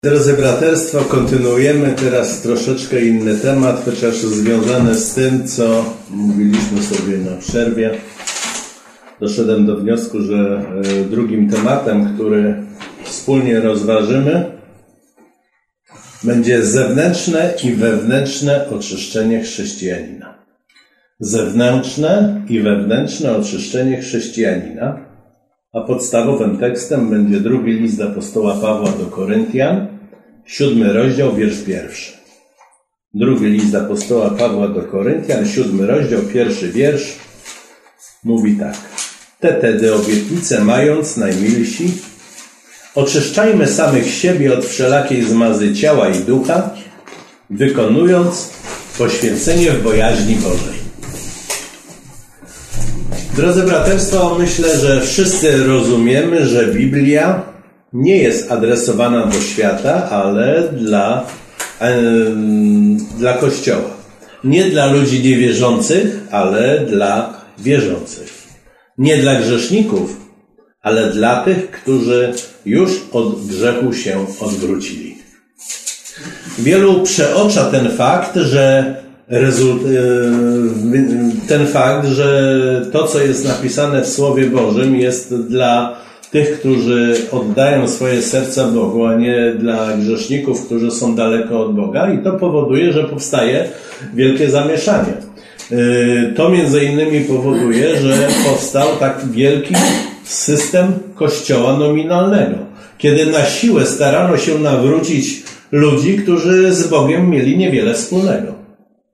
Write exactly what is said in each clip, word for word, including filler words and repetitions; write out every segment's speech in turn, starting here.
Drodzy braterstwo, kontynuujemy teraz troszeczkę inny temat, chociaż związany z tym, co mówiliśmy sobie na przerwie. Doszedłem do wniosku, że drugim tematem, który wspólnie rozważymy, będzie zewnętrzne i wewnętrzne oczyszczenie chrześcijanina. Zewnętrzne i wewnętrzne oczyszczenie chrześcijanina. A podstawowym tekstem będzie drugi list apostoła Pawła do Koryntian, siódmy rozdział, wiersz pierwszy. Drugi list apostoła Pawła do Koryntian, siódmy rozdział, pierwszy wiersz, mówi tak. Te tedy obietnice mając, najmilsi, oczyszczajmy samych siebie od wszelakiej zmazy ciała i ducha, wykonując poświęcenie w bojaźni Bożej. Drodzy braterstwo, myślę, że wszyscy rozumiemy, że Biblia nie jest adresowana do świata, ale dla, e, dla Kościoła. Nie dla ludzi niewierzących, ale dla wierzących. Nie dla grzeszników, ale dla tych, którzy już od grzechu się odwrócili. Wielu przeocza ten fakt, że ten fakt, że to, co jest napisane w Słowie Bożym, jest dla tych, którzy oddają swoje serca Bogu, a nie dla grzeszników, którzy są daleko od Boga, i to powoduje, że powstaje wielkie zamieszanie. To między innymi powoduje, że powstał tak wielki system kościoła nominalnego, kiedy na siłę starano się nawrócić ludzi, którzy z Bogiem mieli niewiele wspólnego.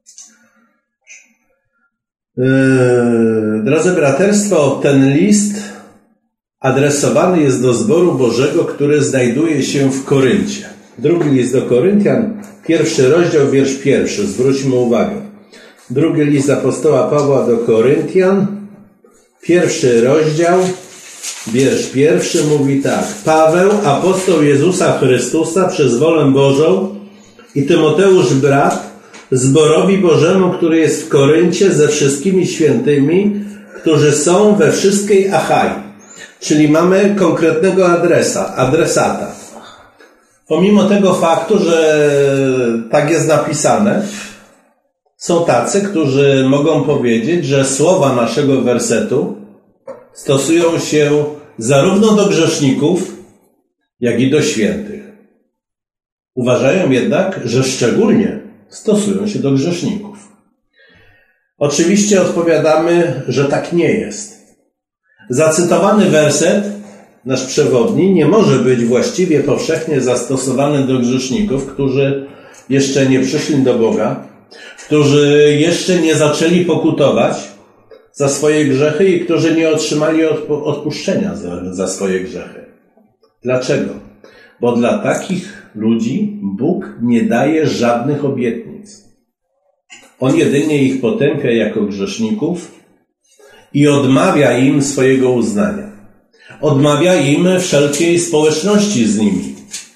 Drodzy braterstwo, ten list adresowany jest do zboru Bożego, który znajduje się w Koryncie. Drugi list do Koryntian, pierwszy rozdział, wiersz pierwszy. Zwróćmy uwagę. Drugi list apostoła Pawła do Koryntian, pierwszy rozdział, wiersz pierwszy mówi tak. Paweł, apostoł Jezusa Chrystusa przez wolę Bożą, i Tymoteusz, brat, zborowi Bożemu, który jest w Koryncie, ze wszystkimi świętymi, którzy są we wszystkiej Achai. Czyli mamy konkretnego adresa, adresata. Pomimo tego faktu, że tak jest napisane, są tacy, którzy mogą powiedzieć, że słowa naszego wersetu stosują się zarówno do grzeszników, jak i do świętych. Uważają jednak, że szczególnie stosują się do grzeszników. Oczywiście odpowiadamy, że tak nie jest. Zacytowany werset, nasz przewodni, nie może być właściwie powszechnie zastosowany do grzeszników, którzy jeszcze nie przyszli do Boga, którzy jeszcze nie zaczęli pokutować za swoje grzechy i którzy nie otrzymali odpuszczenia za, za swoje grzechy. Dlaczego? Bo dla takich ludzi Bóg nie daje żadnych obietnic. On jedynie ich potępia jako grzeszników i odmawia im swojego uznania. Odmawia im wszelkiej społeczności z nimi.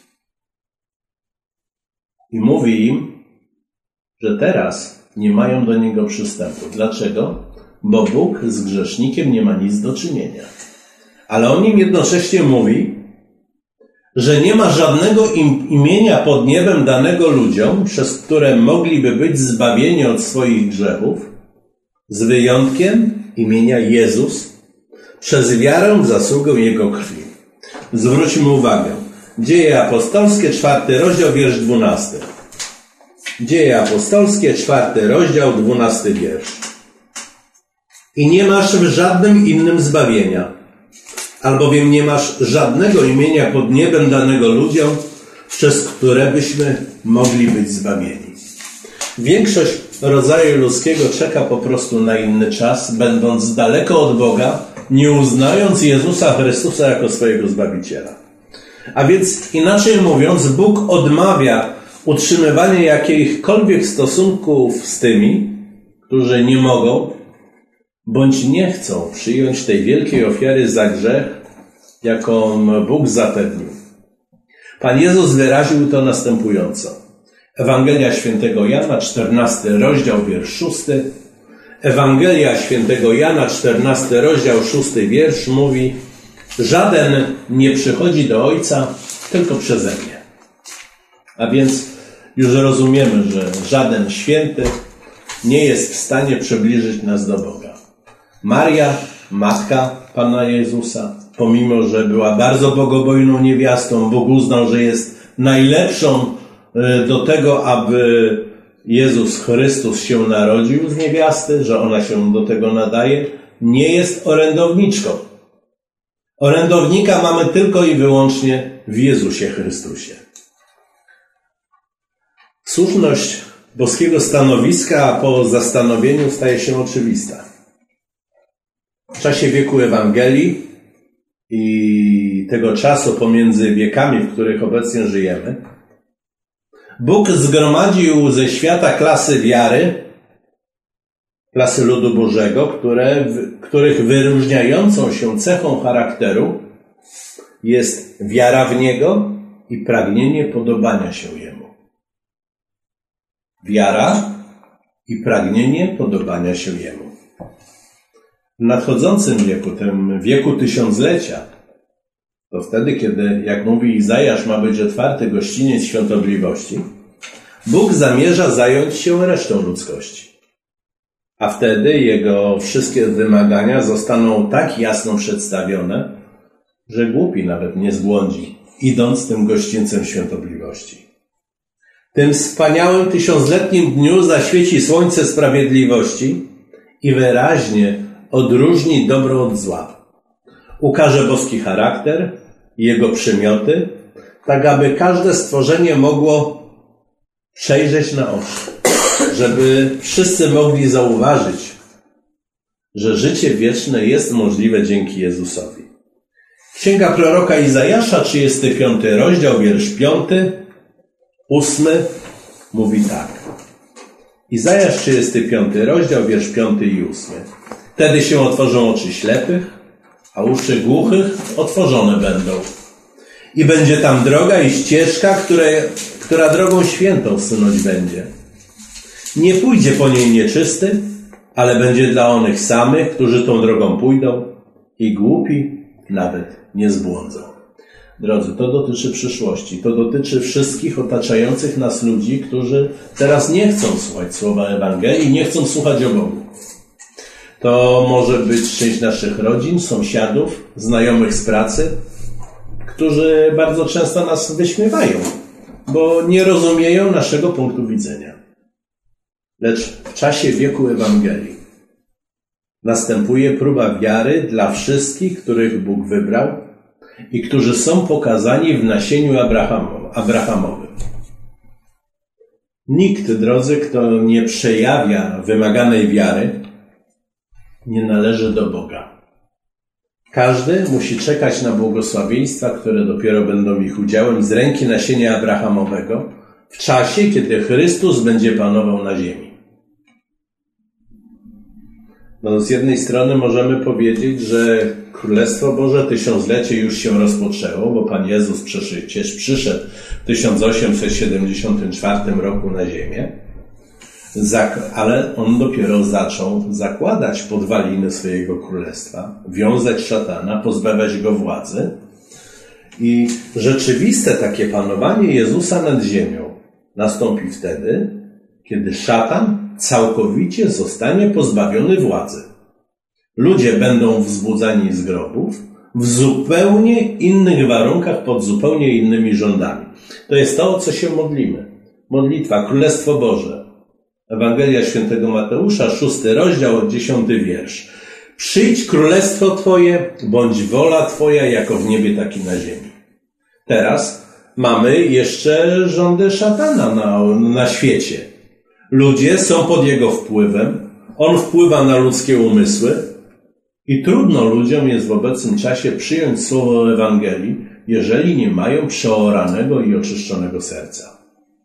I mówi im, że teraz nie mają do Niego przystępu. Dlaczego? Bo Bóg z grzesznikiem nie ma nic do czynienia. Ale on im jednocześnie mówi, że nie ma żadnego im, imienia pod niebem danego ludziom, przez które mogliby być zbawieni od swoich grzechów, z wyjątkiem imienia Jezus, przez wiarę w zasługę Jego krwi. Zwróćmy uwagę. Dzieje apostolskie, czwarty rozdział, wiersz dwunasty. Dzieje apostolskie, czwarty rozdział, dwunasty wiersz. I nie masz w żadnym innym zbawienia, albowiem nie masz żadnego imienia pod niebem danego ludziom, przez które byśmy mogli być zbawieni. Większość rodzaju ludzkiego czeka po prostu na inny czas, będąc daleko od Boga, nie uznając Jezusa Chrystusa jako swojego Zbawiciela. A więc inaczej mówiąc, Bóg odmawia utrzymywania jakichkolwiek stosunków z tymi, którzy nie mogą bądź nie chcą przyjąć tej wielkiej ofiary za grzech, jaką Bóg zapewnił. Pan Jezus wyraził to następująco. Ewangelia świętego Jana, czternasty rozdział, wiersz szósty. Ewangelia świętego Jana, czternasty rozdział, szósty wiersz mówi: żaden nie przychodzi do Ojca tylko przeze mnie. A więc już rozumiemy, że żaden święty już rozumiemy, że żaden święty nie jest w stanie przybliżyć nas do Boga. Maria, matka Pana Jezusa, pomimo że była bardzo bogobojną niewiastą, Bóg uznał, że jest najlepszą do tego, aby Jezus Chrystus się narodził z niewiasty, że ona się do tego nadaje, nie jest orędowniczką. Orędownika mamy tylko i wyłącznie w Jezusie Chrystusie. Słuszność boskiego stanowiska po zastanowieniu staje się oczywista. W czasie wieku Ewangelii i tego czasu pomiędzy wiekami, w których obecnie żyjemy, Bóg zgromadził ze świata klasy wiary, klasy ludu Bożego, które, których wyróżniającą się cechą charakteru jest wiara w Niego i pragnienie podobania się Jemu. Wiara i pragnienie podobania się Jemu. W nadchodzącym wieku, tym wieku tysiąclecia, to wtedy, kiedy, jak mówi Izajasz, ma być otwarty gościniec świątobliwości, Bóg zamierza zająć się resztą ludzkości. A wtedy Jego wszystkie wymagania zostaną tak jasno przedstawione, że głupi nawet nie zbłądzi, idąc tym gościńcem świątobliwości. Tym wspaniałym tysiącletnim dniu zaświeci słońce sprawiedliwości i wyraźnie odróżni dobro od zła. Ukaże boski charakter i Jego przymioty, tak aby każde stworzenie mogło przejrzeć na oczy, żeby wszyscy mogli zauważyć, że życie wieczne jest możliwe dzięki Jezusowi. Księga proroka Izajasza, trzydziesty piąty rozdział, wiersz piąty, ósmy, mówi tak. Izajasz, trzydziesty piąty rozdział, wiersz piąty i ósmy. Wtedy się otworzą oczy ślepych, a uszy głuchych otworzone będą. I będzie tam droga i ścieżka, które, która drogą świętą sunąć będzie. Nie pójdzie po niej nieczysty, ale będzie dla onych samych, którzy tą drogą pójdą i głupi nawet nie zbłądzą. Drodzy, to dotyczy przyszłości. To dotyczy wszystkich otaczających nas ludzi, którzy teraz nie chcą słuchać słowa Ewangelii, nie chcą słuchać o Bogu. To może być część naszych rodzin, sąsiadów, znajomych z pracy, którzy bardzo często nas wyśmiewają, bo nie rozumieją naszego punktu widzenia. Lecz w czasie wieku Ewangelii następuje próba wiary dla wszystkich, których Bóg wybrał i którzy są pokazani w nasieniu Abrahamowym. Nikt, drodzy, kto nie przejawia wymaganej wiary, nie należy do Boga. Każdy musi czekać na błogosławieństwa, które dopiero będą ich udziałem z ręki nasienia Abrahamowego w czasie, kiedy Chrystus będzie panował na ziemi. No, z jednej strony możemy powiedzieć, że Królestwo Boże tysiąclecie już się rozpoczęło, bo Pan Jezus przecież przyszedł w tysiąc osiemset siedemdziesiątym czwartym roku na ziemię, ale On dopiero zaczął zakładać podwaliny swojego królestwa, wiązać szatana, pozbawiać go władzy i rzeczywiste takie panowanie Jezusa nad ziemią nastąpi wtedy, kiedy szatan całkowicie zostanie pozbawiony władzy. Ludzie będą wzbudzani z grobów w zupełnie innych warunkach, pod zupełnie innymi rządami. To jest to, o co się modlimy. Modlitwa, Królestwo Boże. Ewangelia Świętego Mateusza, szósty rozdział, dziesiąty wiersz. Przyjdź królestwo Twoje, bądź wola Twoja, jako w niebie, tak i na ziemi. Teraz mamy jeszcze rządy szatana na, na świecie. Ludzie są pod jego wpływem, on wpływa na ludzkie umysły i trudno ludziom jest w obecnym czasie przyjąć słowo Ewangelii, jeżeli nie mają przeoranego i oczyszczonego serca.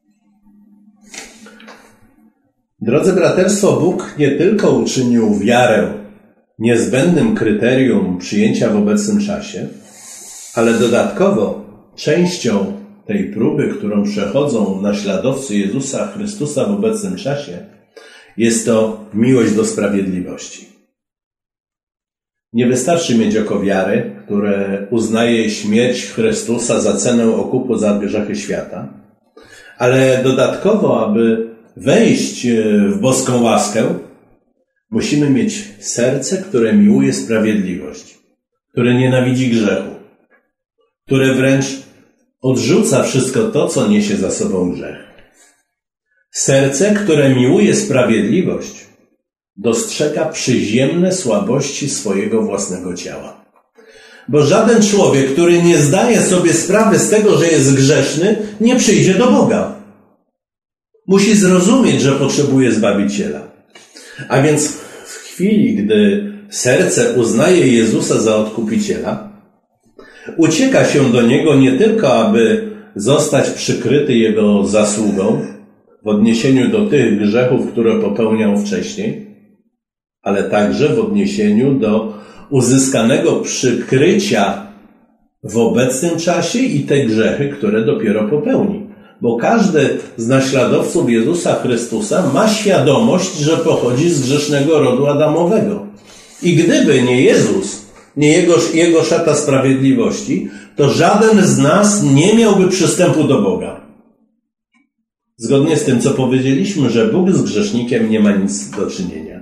Drodzy braterstwo, Bóg nie tylko uczynił wiarę niezbędnym kryterium przyjęcia w obecnym czasie, ale dodatkowo częścią tej próby, którą przechodzą naśladowcy Jezusa Chrystusa w obecnym czasie, jest to miłość do sprawiedliwości. Nie wystarczy mieć oko wiary, które uznaje śmierć Chrystusa za cenę okupu za grzechy świata, Ale dodatkowo, aby wejść w boską łaskę, musimy mieć serce, które miłuje sprawiedliwość, które nienawidzi grzechu, które wręcz odrzuca wszystko to, co niesie za sobą grzech. Serce, które miłuje sprawiedliwość, dostrzega przyziemne słabości swojego własnego ciała. Bo żaden człowiek, który nie zdaje sobie sprawy z tego, że jest grzeszny, nie przyjdzie do Boga. Musi zrozumieć, że potrzebuje Zbawiciela. A więc w chwili, gdy serce uznaje Jezusa za Odkupiciela, ucieka się do Niego nie tylko, aby zostać przykryty Jego zasługą w odniesieniu do tych grzechów, które popełniał wcześniej, ale także w odniesieniu do uzyskanego przykrycia w obecnym czasie i te grzechy, które dopiero popełni. Bo każdy z naśladowców Jezusa Chrystusa ma świadomość, że pochodzi z grzesznego rodu Adamowego. I gdyby nie Jezus, nie Jego, Jego szata sprawiedliwości, to żaden z nas nie miałby przystępu do Boga. Zgodnie z tym, co powiedzieliśmy, że Bóg z grzesznikiem nie ma nic do czynienia.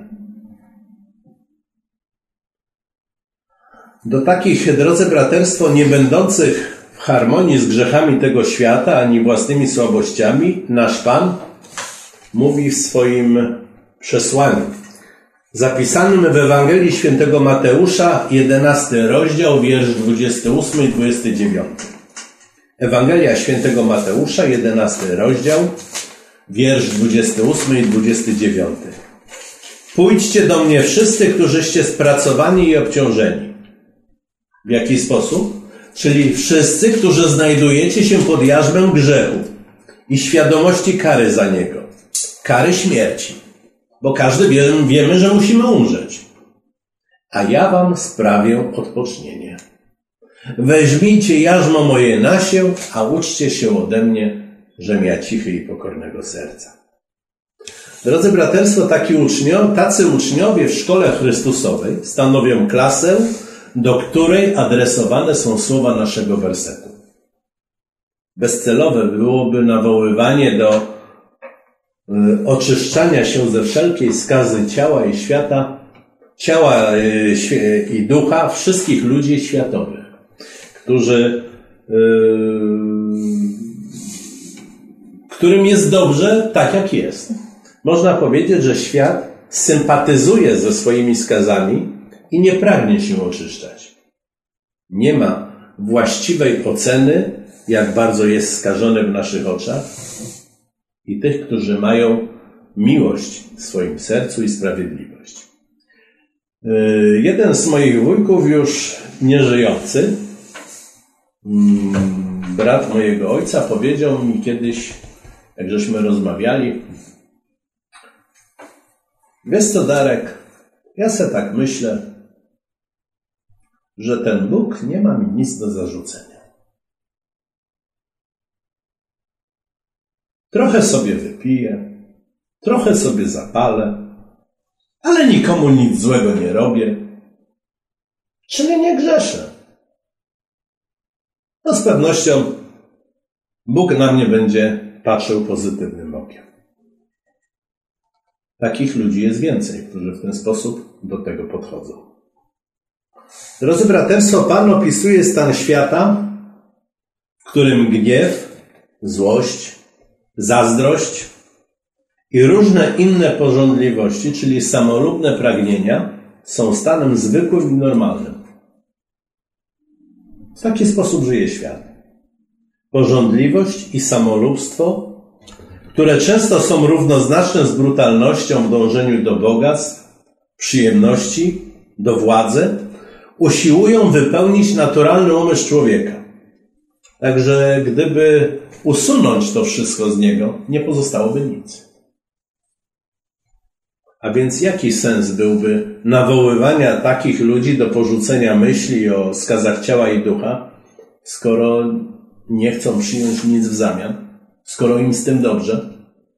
Do takich, drodzy braterstwo, nie będących w harmonii z grzechami tego świata, ani własnymi słabościami, nasz Pan mówi w swoim przesłaniu, zapisanym w Ewangelii Świętego Mateusza, jedenasty rozdział, wiersz dwudziesty ósmy i dwudziesty dziewiąty. Ewangelia Świętego Mateusza, jedenasty rozdział, wiersz dwudziesty ósmy i dwudziesty dziewiąty. Pójdźcie do mnie wszyscy, którzyście spracowani i obciążeni. W jaki sposób? Czyli wszyscy, którzy znajdujecie się pod jarzmem grzechu i świadomości kary za niego. Kary śmierci. Bo każdy wie, wiemy, że musimy umrzeć. A ja wam sprawię odpocznienie. Weźmijcie jarzmo moje na się, a uczcie się ode mnie, żem ja cichy i pokornego serca. Drodzy braterstwo, taki ucznio, tacy uczniowie w szkole Chrystusowej stanowią klasę, do której adresowane są słowa naszego wersetu. Bezcelowe byłoby nawoływanie do y, oczyszczania się ze wszelkiej skazy ciała i świata, ciała y, i ducha wszystkich ludzi światowych, którzy, y, którym jest dobrze tak, jak jest. Można powiedzieć, że świat sympatyzuje ze swoimi skazami i nie pragnie się oczyszczać. Nie ma właściwej oceny, jak bardzo jest skażony w naszych oczach, i tych, którzy mają miłość w swoim sercu i sprawiedliwość. Jeden z moich wujków, już nieżyjący, brat mojego ojca, powiedział mi kiedyś, jak żeśmy rozmawiali: wiesz co, Darek, ja se tak myślę, że ten Bóg nie ma mi nic do zarzucenia. Trochę sobie wypiję, trochę sobie zapalę, ale nikomu nic złego nie robię, czyli nie grzeszę. No z pewnością Bóg na mnie będzie patrzył pozytywnym okiem. Takich ludzi jest więcej, którzy w ten sposób do tego podchodzą. Drodzy braterstwo, Pan opisuje stan świata, w którym gniew, złość, zazdrość i różne inne pożądliwości, czyli samolubne pragnienia, są stanem zwykłym i normalnym. W taki sposób żyje świat. Pożądliwość i samolubstwo, które często są równoznaczne z brutalnością w dążeniu do bogactw, przyjemności, do władzy, usiłują wypełnić naturalny umysł człowieka. Także gdyby usunąć to wszystko z niego, nie pozostałoby nic. A więc jaki sens byłby nawoływania takich ludzi do porzucenia myśli o skazach ciała i ducha, skoro nie chcą przyjąć nic w zamian, skoro im z tym dobrze?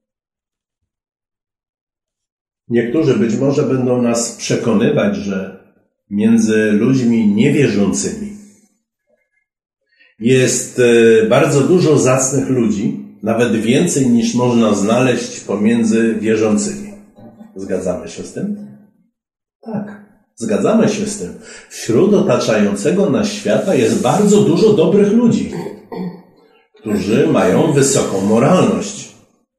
Niektórzy być może będą nas przekonywać, że między ludźmi niewierzącymi jest bardzo dużo zacnych ludzi, Nawet więcej niż można znaleźć pomiędzy wierzącymi. Zgadzamy się z tym? Tak, zgadzamy się z tym. Wśród otaczającego nas świata jest bardzo dużo dobrych ludzi, którzy mają wysoką moralność.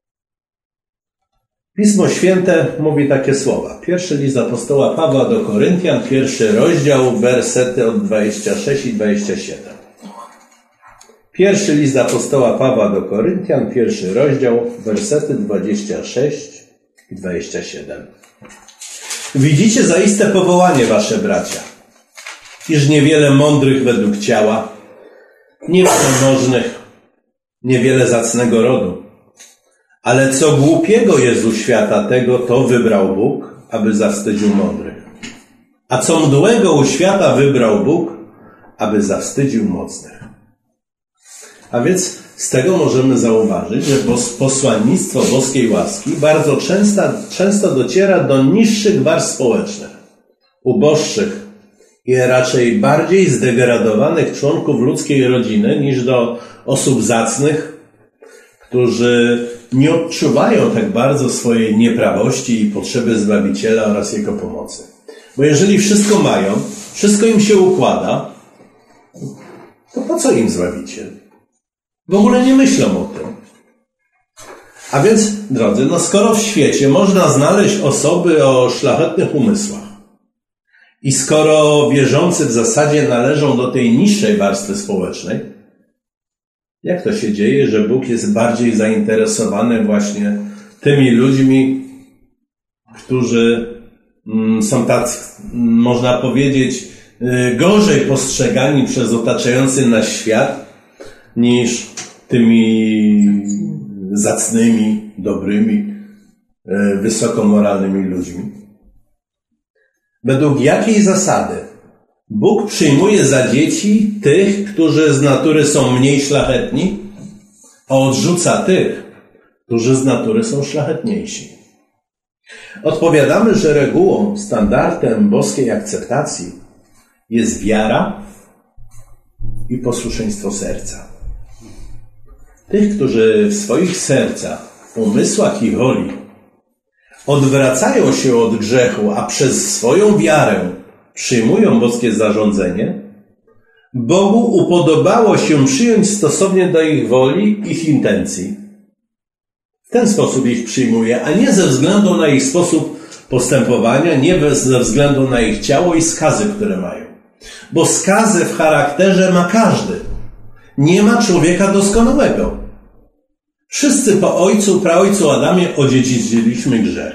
Pismo Święte mówi takie słowa. Pierwszy list apostoła Pawła do Koryntian, pierwszy rozdział, wersety od dwudziestego szóstego i dwudziestego siódmego. Pierwszy list apostoła Pawła do Koryntian, pierwszy rozdział, wersety dwudziesty szósty i dwudziesty siódmy. Widzicie zaiste powołanie, wasze bracia, iż niewiele mądrych według ciała, niewiele możnych, niewiele zacnego rodu. Ale co głupiego jest u świata tego, to wybrał Bóg, aby zawstydził mądrych. A co mdłego u świata wybrał Bóg, aby zawstydził mocnych. A więc z tego możemy zauważyć, że posłannictwo boskiej łaski bardzo często, często dociera do niższych warstw społecznych, uboższych i raczej bardziej zdegradowanych członków ludzkiej rodziny niż do osób zacnych, którzy nie odczuwają tak bardzo swojej nieprawości i potrzeby Zbawiciela oraz Jego pomocy. Bo jeżeli wszystko mają, wszystko im się układa, to po co im Zbawiciel? W ogóle nie myślą o tym. A więc, drodzy, no skoro w świecie można znaleźć osoby o szlachetnych umysłach i skoro wierzący w zasadzie należą do tej niższej warstwy społecznej, jak to się dzieje, że Bóg jest bardziej zainteresowany właśnie tymi ludźmi, którzy są tak, można powiedzieć, gorzej postrzegani przez otaczający nas świat, niż tymi zacnymi, dobrymi, wysokomoralnymi ludźmi? Według jakiej zasady Bóg przyjmuje za dzieci tych, którzy z natury są mniej szlachetni, a odrzuca tych, którzy z natury są szlachetniejsi? Odpowiadamy, że regułą, standardem boskiej akceptacji jest wiara i posłuszeństwo serca. Tych, którzy w swoich sercach, umysłach i woli odwracają się od grzechu, a przez swoją wiarę przyjmują boskie zarządzenie, Bogu upodobało się przyjąć stosownie do ich woli, ich intencji. W ten sposób ich przyjmuje, a nie ze względu na ich sposób postępowania, nie ze względu na ich ciało i skazy, które mają. Bo skazy w charakterze ma każdy. Nie ma człowieka doskonałego. Wszyscy po ojcu, praojcu Adamie odziedziczyliśmy grzech.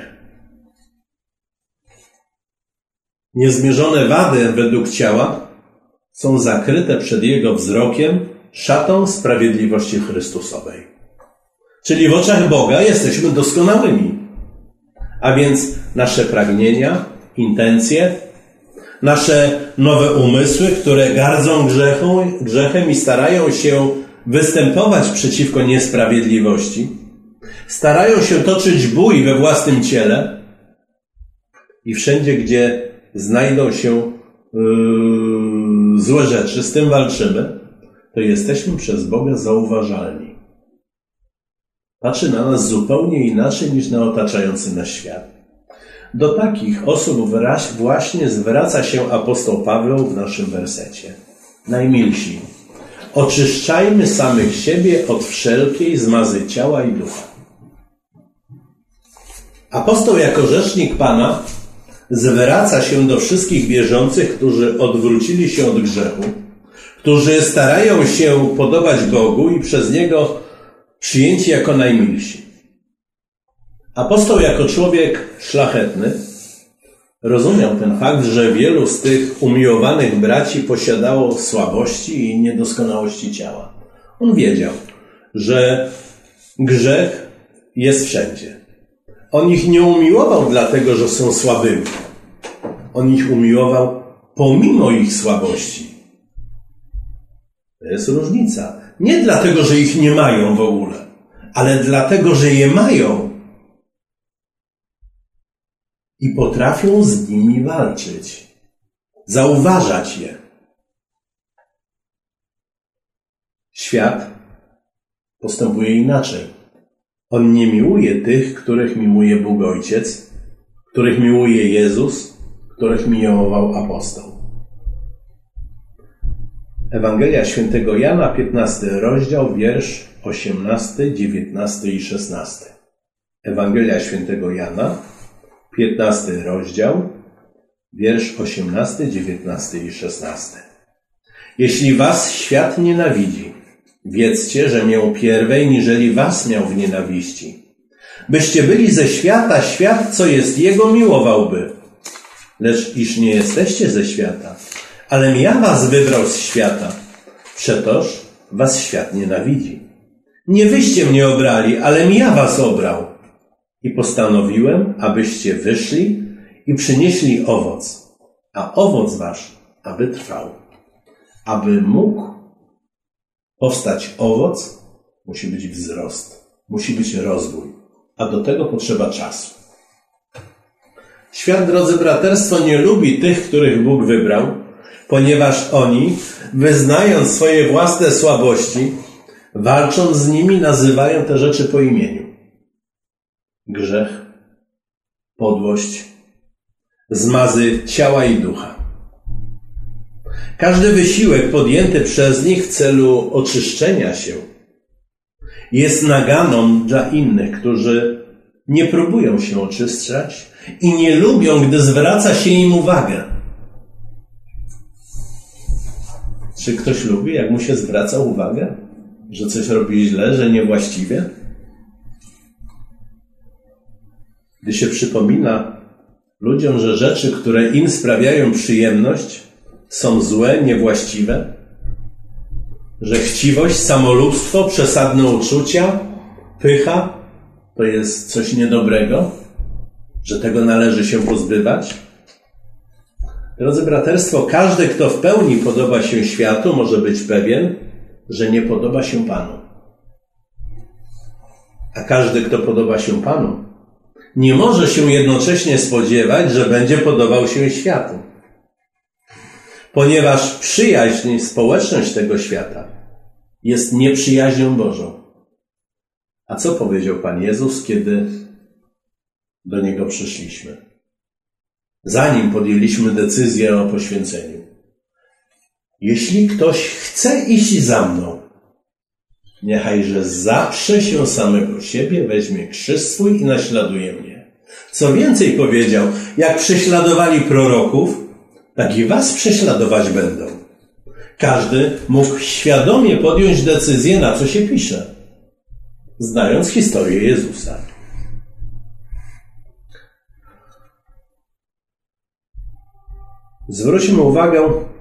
Niezmierzone wady według ciała są zakryte przed jego wzrokiem szatą sprawiedliwości Chrystusowej. Czyli w oczach Boga jesteśmy doskonałymi. A więc nasze pragnienia, intencje, nasze nowe umysły, które gardzą grzechą, grzechem i starają się występować przeciwko niesprawiedliwości, starają się toczyć bój we własnym ciele i wszędzie, gdzie znajdą się yy, złe rzeczy, z tym walczymy, to jesteśmy przez Boga zauważalni. Patrzy na nas zupełnie inaczej niż na otaczający nas świat. Do takich osób właśnie zwraca się apostoł Paweł w naszym wersecie. Najmilsi, oczyszczajmy samych siebie od wszelkiej zmazy ciała i ducha. Apostoł jako rzecznik Pana zwraca się do wszystkich wierzących, którzy odwrócili się od grzechu, którzy starają się podobać Bogu i przez Niego przyjęci jako najmilsi. Apostoł jako człowiek szlachetny rozumiał ten fakt, że wielu z tych umiłowanych braci posiadało słabości i niedoskonałości ciała. On wiedział, że grzech jest wszędzie. On ich nie umiłował dlatego, że są słabymi. On ich umiłował pomimo ich słabości. To jest różnica. Nie dlatego, że ich nie mają w ogóle, ale dlatego, że je mają i potrafią z nimi walczyć, zauważać je. Świat postępuje inaczej. On nie miłuje tych, których miłuje Bóg Ojciec, których miłuje Jezus, których miłował apostoł. Ewangelia Świętego Jana, piętnasty rozdział, wiersz osiemnasty, dziewiętnasty i szesnasty. Ewangelia Świętego Jana, piętnasty rozdział, wiersz osiemnasty, dziewiętnasty i szesnasty. Jeśli was świat nienawidzi, wiedzcie, że mię pierwej, niżeli was miał w nienawiści. Byście byli ze świata, świat, co jest jego, miłowałby. Lecz iż nie jesteście ze świata, alem ja was wybrał z świata, przetoż was świat nienawidzi. Nie wyście mnie obrali, alem ja was obrał. I postanowiłem, abyście wyszli i przynieśli owoc, a owoc wasz, aby trwał. Aby mógł powstać owoc, musi być wzrost, musi być rozwój, a do tego potrzeba czasu. Świat, drodzy braterstwo, nie lubi tych, których Bóg wybrał, ponieważ oni, wyznając swoje własne słabości, walcząc z nimi, nazywają te rzeczy po imieniu. Grzech, podłość, zmazy ciała i ducha. Każdy wysiłek podjęty przez nich w celu oczyszczenia się jest naganą dla innych, którzy nie próbują się oczyszczać i nie lubią, gdy zwraca się im uwagę. Czy ktoś lubi, jak mu się zwraca uwagę, że coś robi źle, że niewłaściwie? Gdy się przypomina ludziom, że rzeczy, które im sprawiają przyjemność, są złe, niewłaściwe, że chciwość, samolubstwo, przesadne uczucia, pycha to jest coś niedobrego, że tego należy się pozbywać. Drodzy braterstwo, każdy, kto w pełni podoba się światu, może być pewien, że nie podoba się Panu. A każdy, kto podoba się Panu, nie może się jednocześnie spodziewać, że będzie podobał się światu. Ponieważ przyjaźń i społeczność tego świata jest nieprzyjaźnią Bożą. A co powiedział Pan Jezus, kiedy do Niego przyszliśmy? Zanim podjęliśmy decyzję o poświęceniu. Jeśli ktoś chce iść za mną, niechajże zaprze się samego siebie, weźmie krzyż swój i naśladuje mnie. Co więcej powiedział, jak prześladowali proroków, tak i was prześladować będą. Każdy mógł świadomie podjąć decyzję, na co się pisze, znając historię Jezusa. Zwróćmy uwagę,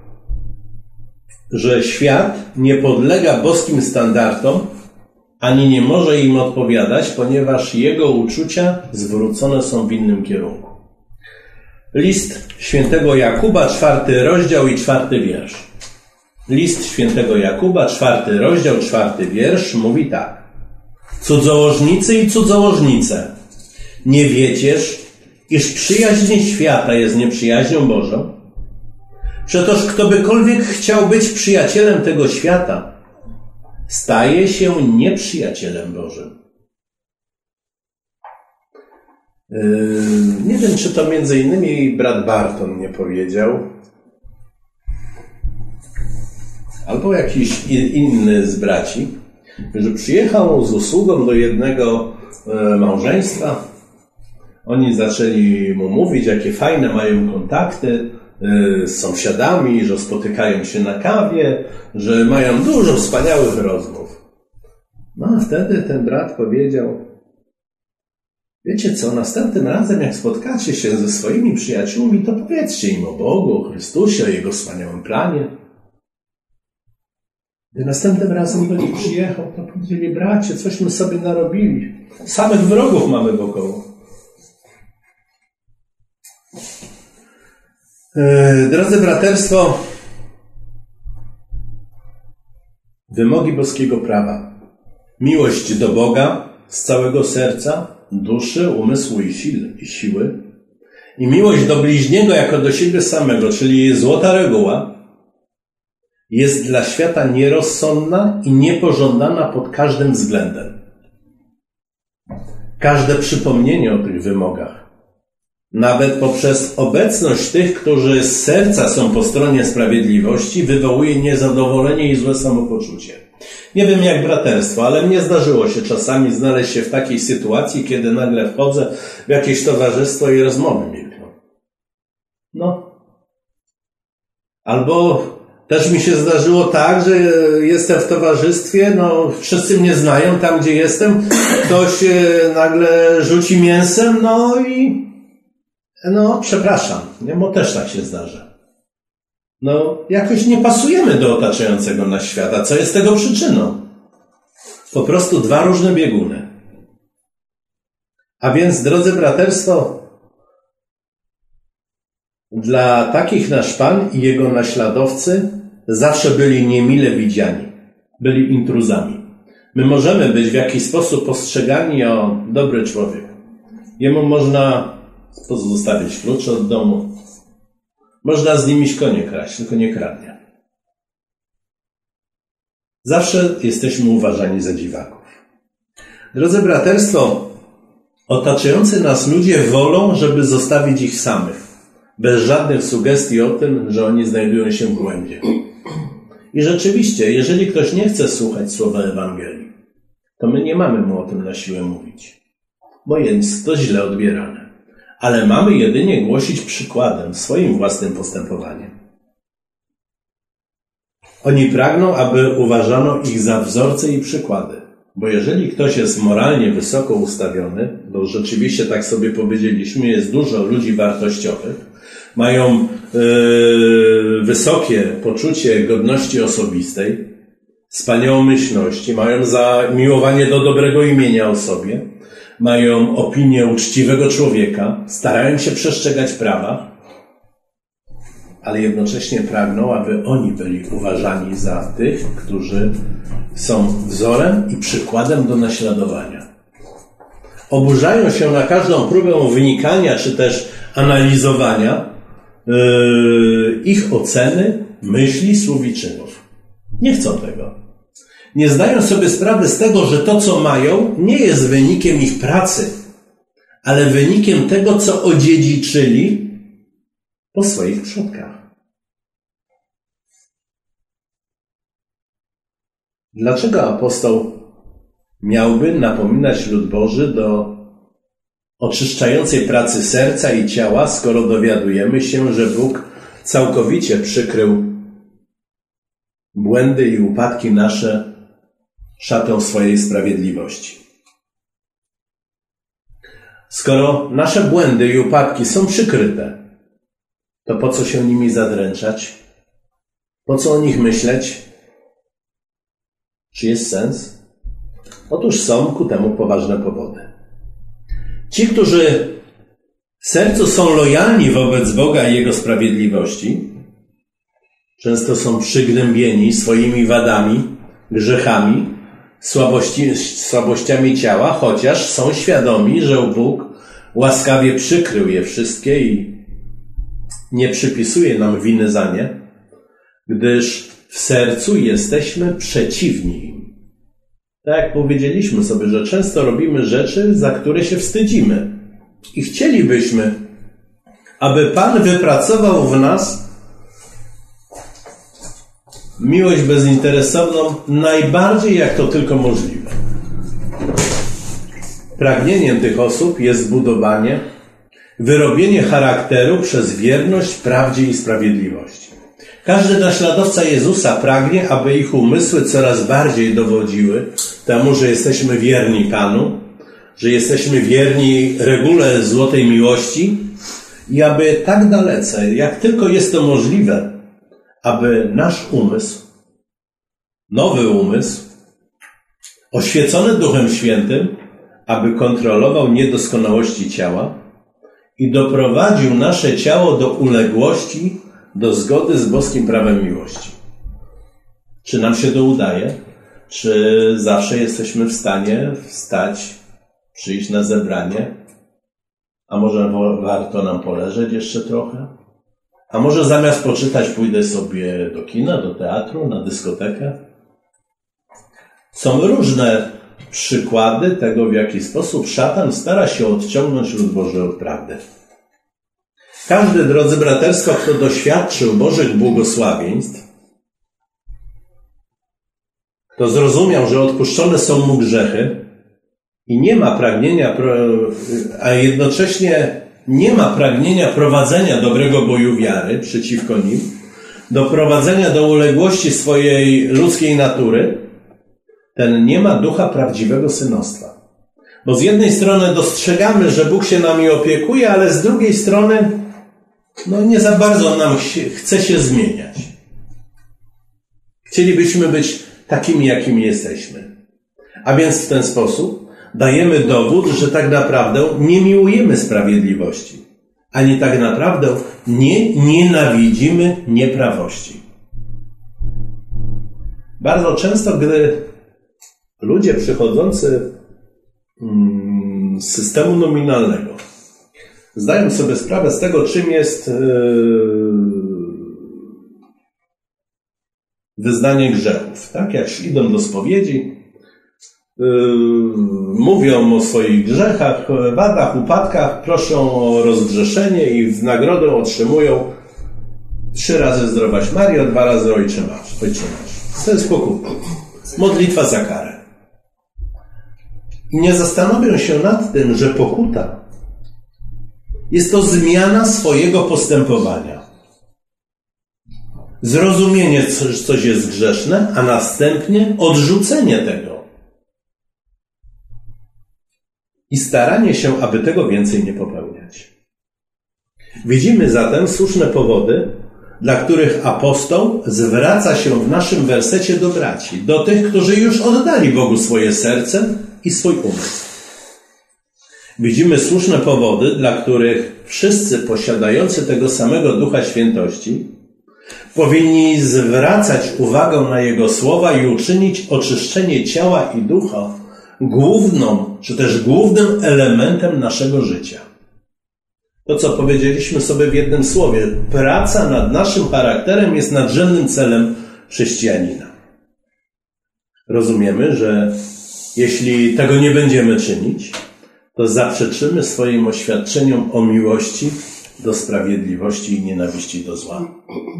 że świat nie podlega boskim standardom, ani nie może im odpowiadać, ponieważ jego uczucia zwrócone są w innym kierunku. List świętego Jakuba, czwarty rozdział i czwarty wiersz. List świętego Jakuba, czwarty rozdział, czwarty wiersz mówi tak. Cudzołożnicy i cudzołożnice, nie wiecież, iż przyjaźń świata jest nieprzyjaźnią Bożą? Przetoż ktokolwiek chciał być przyjacielem tego świata, staje się nieprzyjacielem Bożym. Yy, nie wiem, czy to między innymi brat Barton nie powiedział, albo jakiś inny z braci, że przyjechał z usługą do jednego e, małżeństwa. Oni zaczęli mu mówić, jakie fajne mają kontakty e, z sąsiadami, że spotykają się na kawie, że mają dużo wspaniałych rozmów. No a wtedy ten brat powiedział: wiecie co, następnym razem jak spotkacie się ze swoimi przyjaciółmi, to powiedzcie im o Bogu, o Chrystusie, o Jego wspaniałym planie. Gdy następnym razem do nich przyjechał, to powiedzieli: bracie, cośmy sobie narobili. Samych wrogów mamy wokoło. Yy, drodzy braterstwo, wymogi boskiego prawa. Miłość do Boga z całego serca, duszy, umysłu i siły, i siły. I miłość do bliźniego jako do siebie samego, czyli złota reguła, jest dla świata nierozsądna i niepożądana pod każdym względem. Każde przypomnienie o tych wymogach, nawet poprzez obecność tych, którzy z serca są po stronie sprawiedliwości, wywołuje niezadowolenie i złe samopoczucie. Nie wiem jak braterstwo, ale mnie zdarzyło się czasami znaleźć się w takiej sytuacji, kiedy nagle wchodzę w jakieś towarzystwo i rozmowy milkną. No. Albo też mi się zdarzyło tak, że jestem w towarzystwie, no wszyscy mnie znają tam, gdzie jestem, ktoś nagle rzuci mięsem, no i no przepraszam, nie, bo też tak się zdarza. No jakoś nie pasujemy do otaczającego nas świata. Co jest tego przyczyną? Po prostu dwa różne bieguny. A więc, drodzy braterstwo, dla takich nasz Pan i Jego naśladowcy zawsze byli niemile widziani. Byli intruzami. My możemy być w jakiś sposób postrzegani jako dobry człowiek. Jemu można pozostawić klucze od domu. Można z nim iść konie kraść, tylko nie kradnie. Zawsze jesteśmy uważani za dziwaków. Drodzy braterstwo, otaczający nas ludzie wolą, żeby zostawić ich samych. Bez żadnych sugestii o tym, że oni znajdują się w błędzie. I rzeczywiście, jeżeli ktoś nie chce słuchać słowa Ewangelii, to my nie mamy mu o tym na siłę mówić, bo jest to źle odbierane. Ale mamy jedynie głosić przykładem, swoim własnym postępowaniem. Oni pragną, aby uważano ich za wzorce i przykłady. Bo jeżeli ktoś jest moralnie wysoko ustawiony, bo rzeczywiście tak sobie powiedzieliśmy, jest dużo ludzi wartościowych, mają yy, wysokie poczucie godności osobistej, wspaniałomyślności, mają zamiłowanie do dobrego imienia o sobie, mają opinię uczciwego człowieka, starają się przestrzegać prawa, ale jednocześnie pragną, aby oni byli uważani za tych, którzy są wzorem i przykładem do naśladowania. Oburzają się na każdą próbę wynikania czy też analizowania yy, ich oceny, myśli, słów i czynów. Nie chcą tego. Nie zdają sobie sprawy z tego, że to, co mają, nie jest wynikiem ich pracy, ale wynikiem tego, co odziedziczyli po swoich przodkach. Dlaczego apostoł miałby napominać lud Boży do oczyszczającej pracy serca i ciała, skoro dowiadujemy się, że Bóg całkowicie przykrył błędy i upadki nasze szatą swojej sprawiedliwości? Skoro nasze błędy i upadki są przykryte, to po co się nimi zadręczać? Po co o nich myśleć? Czy jest sens? Otóż są ku temu poważne powody. Ci, którzy w sercu są lojalni wobec Boga i Jego sprawiedliwości, często są przygnębieni swoimi wadami, grzechami, słabości, słabościami ciała, chociaż są świadomi, że Bóg łaskawie przykrył je wszystkie i nie przypisuje nam winy za nie, gdyż w sercu jesteśmy przeciwni im. Tak jak powiedzieliśmy sobie, że często robimy rzeczy, za które się wstydzimy. I chcielibyśmy, aby Pan wypracował w nas miłość bezinteresowną najbardziej jak to tylko możliwe. Pragnieniem tych osób jest zbudowanie, wyrobienie charakteru przez wierność prawdzie i sprawiedliwości. Każdy naśladowca Jezusa pragnie, aby ich umysły coraz bardziej dowodziły temu, że jesteśmy wierni Panu, że jesteśmy wierni regule złotej miłości i aby tak dalece, jak tylko jest to możliwe, aby nasz umysł, nowy umysł, oświecony Duchem Świętym, aby kontrolował niedoskonałości ciała i doprowadził nasze ciało do uległości, do zgody z boskim prawem miłości. Czy nam się to udaje? Czy zawsze jesteśmy w stanie wstać, przyjść na zebranie? A może warto nam poleżeć jeszcze trochę? A może zamiast poczytać pójdę sobie do kina, do teatru, na dyskotekę? Są różne przykłady tego, w jaki sposób szatan stara się odciągnąć lud Boży od prawdy. Każdy, drodzy braterstwo, kto doświadczył Bożych błogosławieństw, kto zrozumiał, że odpuszczone są mu grzechy i nie ma pragnienia, a jednocześnie nie ma pragnienia prowadzenia dobrego boju wiary przeciwko nim, do prowadzenia do uległości swojej ludzkiej natury, ten nie ma ducha prawdziwego synostwa. Bo z jednej strony dostrzegamy, że Bóg się nami opiekuje, ale z drugiej strony no nie za bardzo nam chce się zmieniać. Chcielibyśmy być takimi, jakimi jesteśmy. A więc w ten sposób dajemy dowód, że tak naprawdę nie miłujemy sprawiedliwości, ani tak naprawdę nie nienawidzimy nieprawości. Bardzo często, gdy ludzie przychodzący z systemu nominalnego zdają sobie sprawę z tego, czym jest wyznanie grzechów. Tak? Jak idą do spowiedzi, mówią o swoich grzechach, wadach, upadkach, proszą o rozgrzeszenie i w nagrodę otrzymują trzy razy zdrowaś Mario, dwa razy Ojcze Nasz. Ojcze Nasz. To jest pokuta. Modlitwa za karę. I nie zastanowią się nad tym, że pokuta jest to zmiana swojego postępowania. Zrozumienie, że coś jest grzeszne, a następnie odrzucenie tego. I staranie się, aby tego więcej nie popełniać. Widzimy zatem słuszne powody, dla których apostoł zwraca się w naszym wersecie do braci, do tych, którzy już oddali Bogu swoje serce i swój umysł. Widzimy słuszne powody, dla których wszyscy posiadający tego samego Ducha Świętości powinni zwracać uwagę na Jego słowa i uczynić oczyszczenie ciała i ducha główną, czy też głównym elementem naszego życia. To, co powiedzieliśmy sobie w jednym słowie, praca nad naszym charakterem jest nadrzędnym celem chrześcijanina. Rozumiemy, że jeśli tego nie będziemy czynić, to zaprzeczymy swoim oświadczeniom o miłości do sprawiedliwości i nienawiści do zła.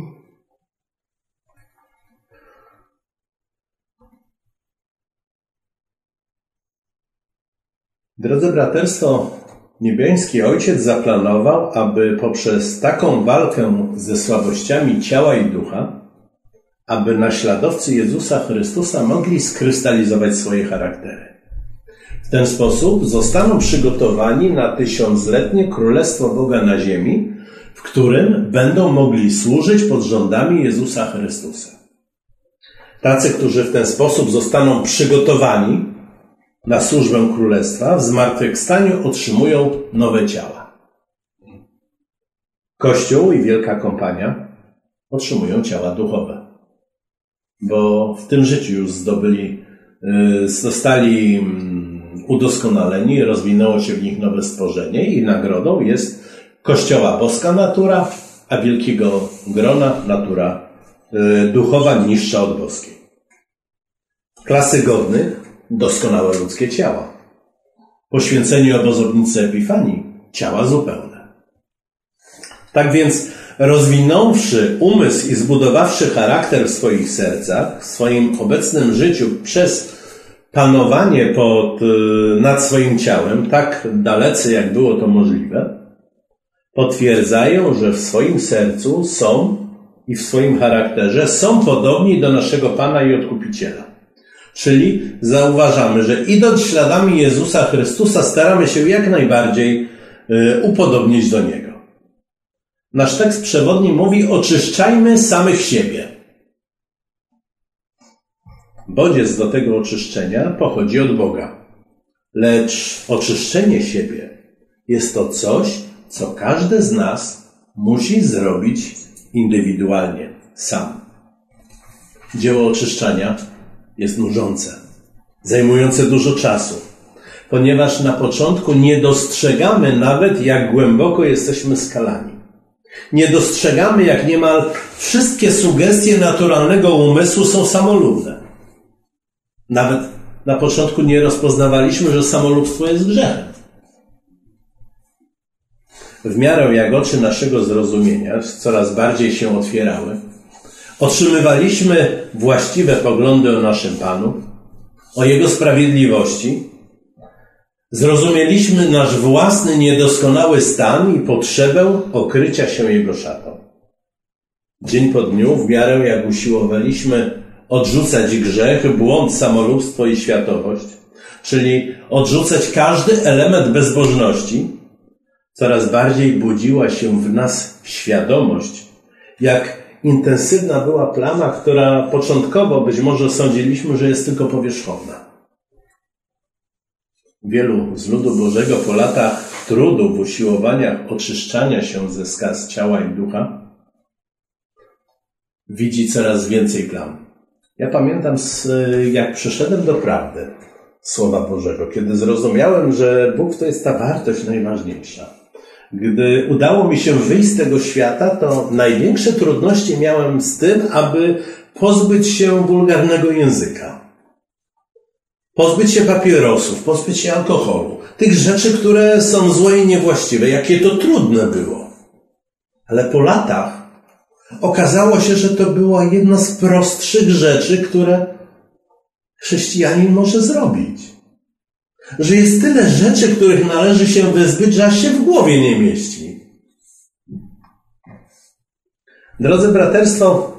Drodzy braterstwo, niebiański Ojciec zaplanował, aby poprzez taką walkę ze słabościami ciała i ducha, aby naśladowcy Jezusa Chrystusa mogli skrystalizować swoje charaktery. W ten sposób zostaną przygotowani na tysiącletnie Królestwo Boga na ziemi, w którym będą mogli służyć pod rządami Jezusa Chrystusa. Tacy, którzy w ten sposób zostaną przygotowani na służbę Królestwa, w zmartwychwstaniu otrzymują nowe ciała. Kościół i Wielka Kompania otrzymują ciała duchowe, bo w tym życiu już zdobyli, zostali udoskonaleni, rozwinęło się w nich nowe stworzenie i nagrodą jest Kościoła boska natura, a wielkiego grona natura duchowa niższa od boskiej. Klasy godnych doskonałe ludzkie ciała. Poświęceni obozownicy Epifanii ciała zupełne. Tak więc rozwinąwszy umysł i zbudowawszy charakter w swoich sercach, w swoim obecnym życiu przez panowanie pod, nad swoim ciałem, tak dalece jak było to możliwe, potwierdzają, że w swoim sercu są i w swoim charakterze są podobni do naszego Pana i Odkupiciela. Czyli zauważamy, że idąc śladami Jezusa Chrystusa staramy się jak najbardziej upodobnić do Niego. Nasz tekst przewodni mówi: oczyszczajmy samych siebie. Bodziec do tego oczyszczenia pochodzi od Boga. Lecz oczyszczenie siebie jest to coś, co każdy z nas musi zrobić indywidualnie, sam. Dzieło oczyszczania jest nużące, zajmujące dużo czasu, ponieważ na początku nie dostrzegamy nawet, jak głęboko jesteśmy skalani. Nie dostrzegamy, jak niemal wszystkie sugestie naturalnego umysłu są samolubne. Nawet na początku nie rozpoznawaliśmy, że samolubstwo jest grzechem. W miarę jak oczy naszego zrozumienia coraz bardziej się otwierały, otrzymywaliśmy właściwe poglądy o naszym Panu, o Jego sprawiedliwości, zrozumieliśmy nasz własny niedoskonały stan i potrzebę okrycia się Jego szatą. Dzień po dniu, w miarę jak usiłowaliśmy odrzucać grzech, błąd, samolubstwo i światowość, czyli odrzucać każdy element bezbożności, coraz bardziej budziła się w nas świadomość, jak intensywna była plama, która początkowo być może sądziliśmy, że jest tylko powierzchowna. Wielu z ludu Bożego po latach trudu w usiłowaniach oczyszczania się ze skaz ciała i ducha widzi coraz więcej plam. Ja pamiętam, jak przyszedłem do prawdy Słowa Bożego, kiedy zrozumiałem, że Bóg to jest ta wartość najważniejsza. Gdy udało mi się wyjść z tego świata, to największe trudności miałem z tym, aby pozbyć się wulgarnego języka. Pozbyć się papierosów, pozbyć się alkoholu. Tych rzeczy, które są złe i niewłaściwe. Jakie to trudne było. Ale po latach okazało się, że to była jedna z prostszych rzeczy, które chrześcijanin może zrobić. Że jest tyle rzeczy, których należy się wyzbyć, że aż się w głowie nie mieści. Drodzy braterstwo,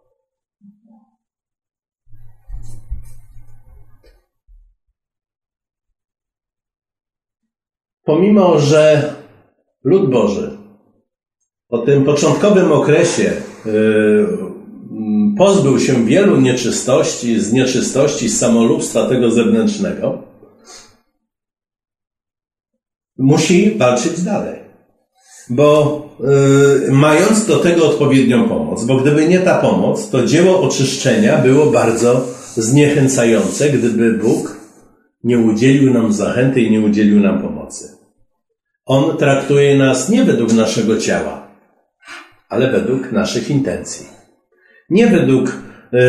pomimo że lud Boży po tym początkowym okresie yy, pozbył się wielu nieczystości, z nieczystości, z samolubstwa tego zewnętrznego, musi walczyć dalej. Bo yy, mając do tego odpowiednią pomoc, bo gdyby nie ta pomoc, to dzieło oczyszczenia było bardzo zniechęcające, gdyby Bóg nie udzielił nam zachęty i nie udzielił nam pomocy. On traktuje nas nie według naszego ciała, ale według naszych intencji. Nie według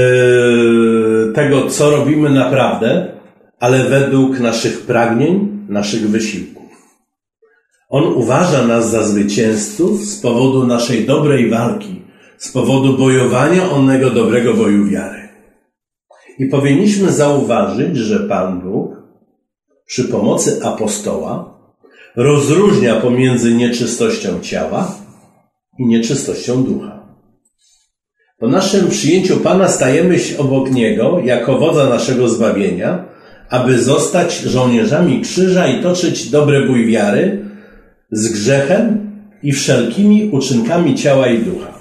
yy, tego, co robimy naprawdę, ale według naszych pragnień, naszych wysiłków. On uważa nas za zwycięzców z powodu naszej dobrej walki, z powodu bojowania onego dobrego boju wiary. I powinniśmy zauważyć, że Pan Bóg przy pomocy apostoła rozróżnia pomiędzy nieczystością ciała i nieczystością ducha. Po naszym przyjęciu Pana stajemy się obok Niego jako wodza naszego zbawienia, aby zostać żołnierzami krzyża i toczyć dobry bój wiary z grzechem i wszelkimi uczynkami ciała i ducha.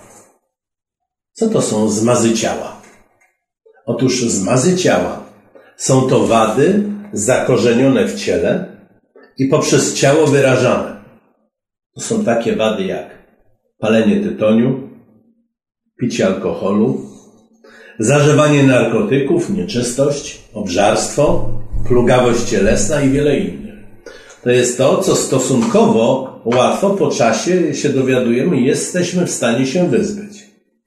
Co to są zmazy ciała? Otóż zmazy ciała są to wady zakorzenione w ciele i poprzez ciało wyrażane. To są takie wady jak palenie tytoniu, picie alkoholu, zażywanie narkotyków, nieczystość, obżarstwo, plugawość cielesna i wiele innych. To jest to, co stosunkowo łatwo po czasie się dowiadujemy i jesteśmy w stanie się wyzbyć.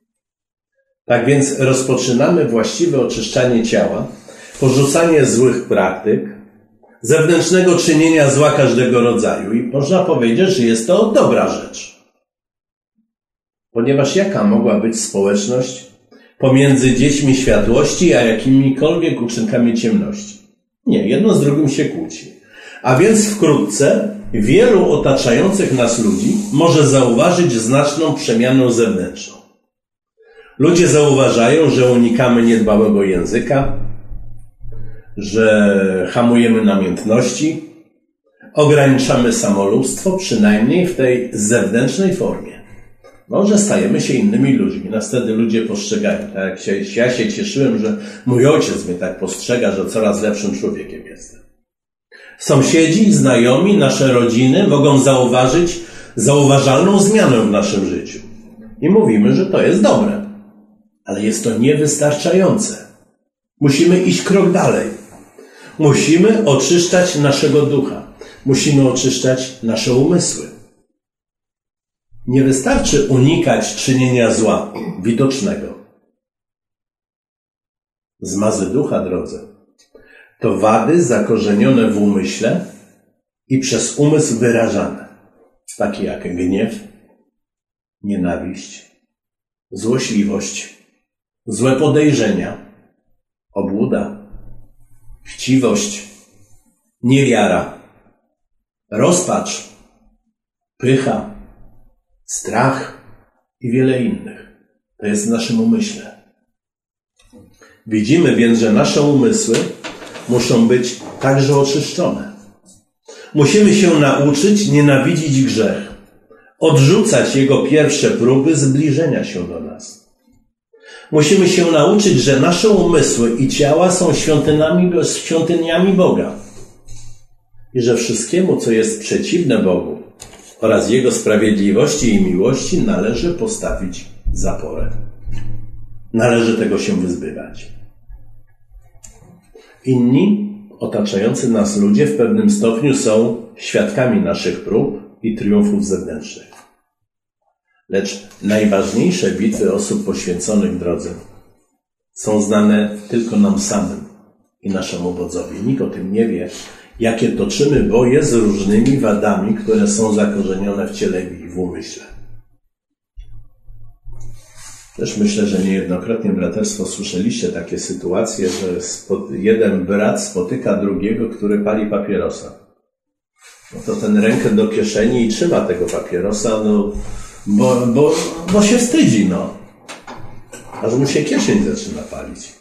Tak więc rozpoczynamy właściwe oczyszczanie ciała, porzucanie złych praktyk, zewnętrznego czynienia zła każdego rodzaju i można powiedzieć, że jest to dobra rzecz. Ponieważ jaka mogła być społeczność pomiędzy dziećmi światłości a jakimikolwiek uczynkami ciemności? Nie, jedno z drugim się kłóci. A więc wkrótce wielu otaczających nas ludzi może zauważyć znaczną przemianę zewnętrzną. Ludzie zauważają, że unikamy niedbałego języka, że hamujemy namiętności, ograniczamy samolubstwo, przynajmniej w tej zewnętrznej formie. Może stajemy się innymi ludźmi, nas wtedy ludzie postrzegają. Tak jak się, ja się cieszyłem, że mój ojciec mnie tak postrzega, że coraz lepszym człowiekiem jestem. Sąsiedzi, znajomi, nasze rodziny mogą zauważyć zauważalną zmianę w naszym życiu. I mówimy, że to jest dobre. Ale jest to niewystarczające. Musimy iść krok dalej. Musimy oczyszczać naszego ducha. Musimy oczyszczać nasze umysły. Nie wystarczy unikać czynienia zła, widocznego. Zmazy ducha, drodzy, to wady zakorzenione w umyśle i przez umysł wyrażane, takie jak gniew, nienawiść, złośliwość, złe podejrzenia, obłuda, chciwość, niewiara, rozpacz, pycha, strach i wiele innych. To jest w naszym umyśle. Widzimy więc, że nasze umysły muszą być także oczyszczone. Musimy się nauczyć nienawidzić grzech, odrzucać jego pierwsze próby zbliżenia się do nas. Musimy się nauczyć, że nasze umysły i ciała są świątyniami, świątyniami Boga i że wszystkiemu, co jest przeciwne Bogu oraz Jego sprawiedliwości i miłości, należy postawić zaporę. Należy tego się wyzbywać. Inni, otaczający nas ludzie w pewnym stopniu są świadkami naszych prób i triumfów zewnętrznych. Lecz najważniejsze bitwy osób poświęconych drodze są znane tylko nam samym i naszemu wodzowi. Nikt o tym nie wie, jakie toczymy boje z różnymi wadami, które są zakorzenione w ciele i w umyśle. Też myślę, że niejednokrotnie, braterstwo, słyszeliście takie sytuacje, że jeden brat spotyka drugiego, który pali papierosa. No to ten rękę do kieszeni i trzyma tego papierosa, no, bo, bo, bo się wstydzi, no. Aż mu się kieszeń zaczyna palić.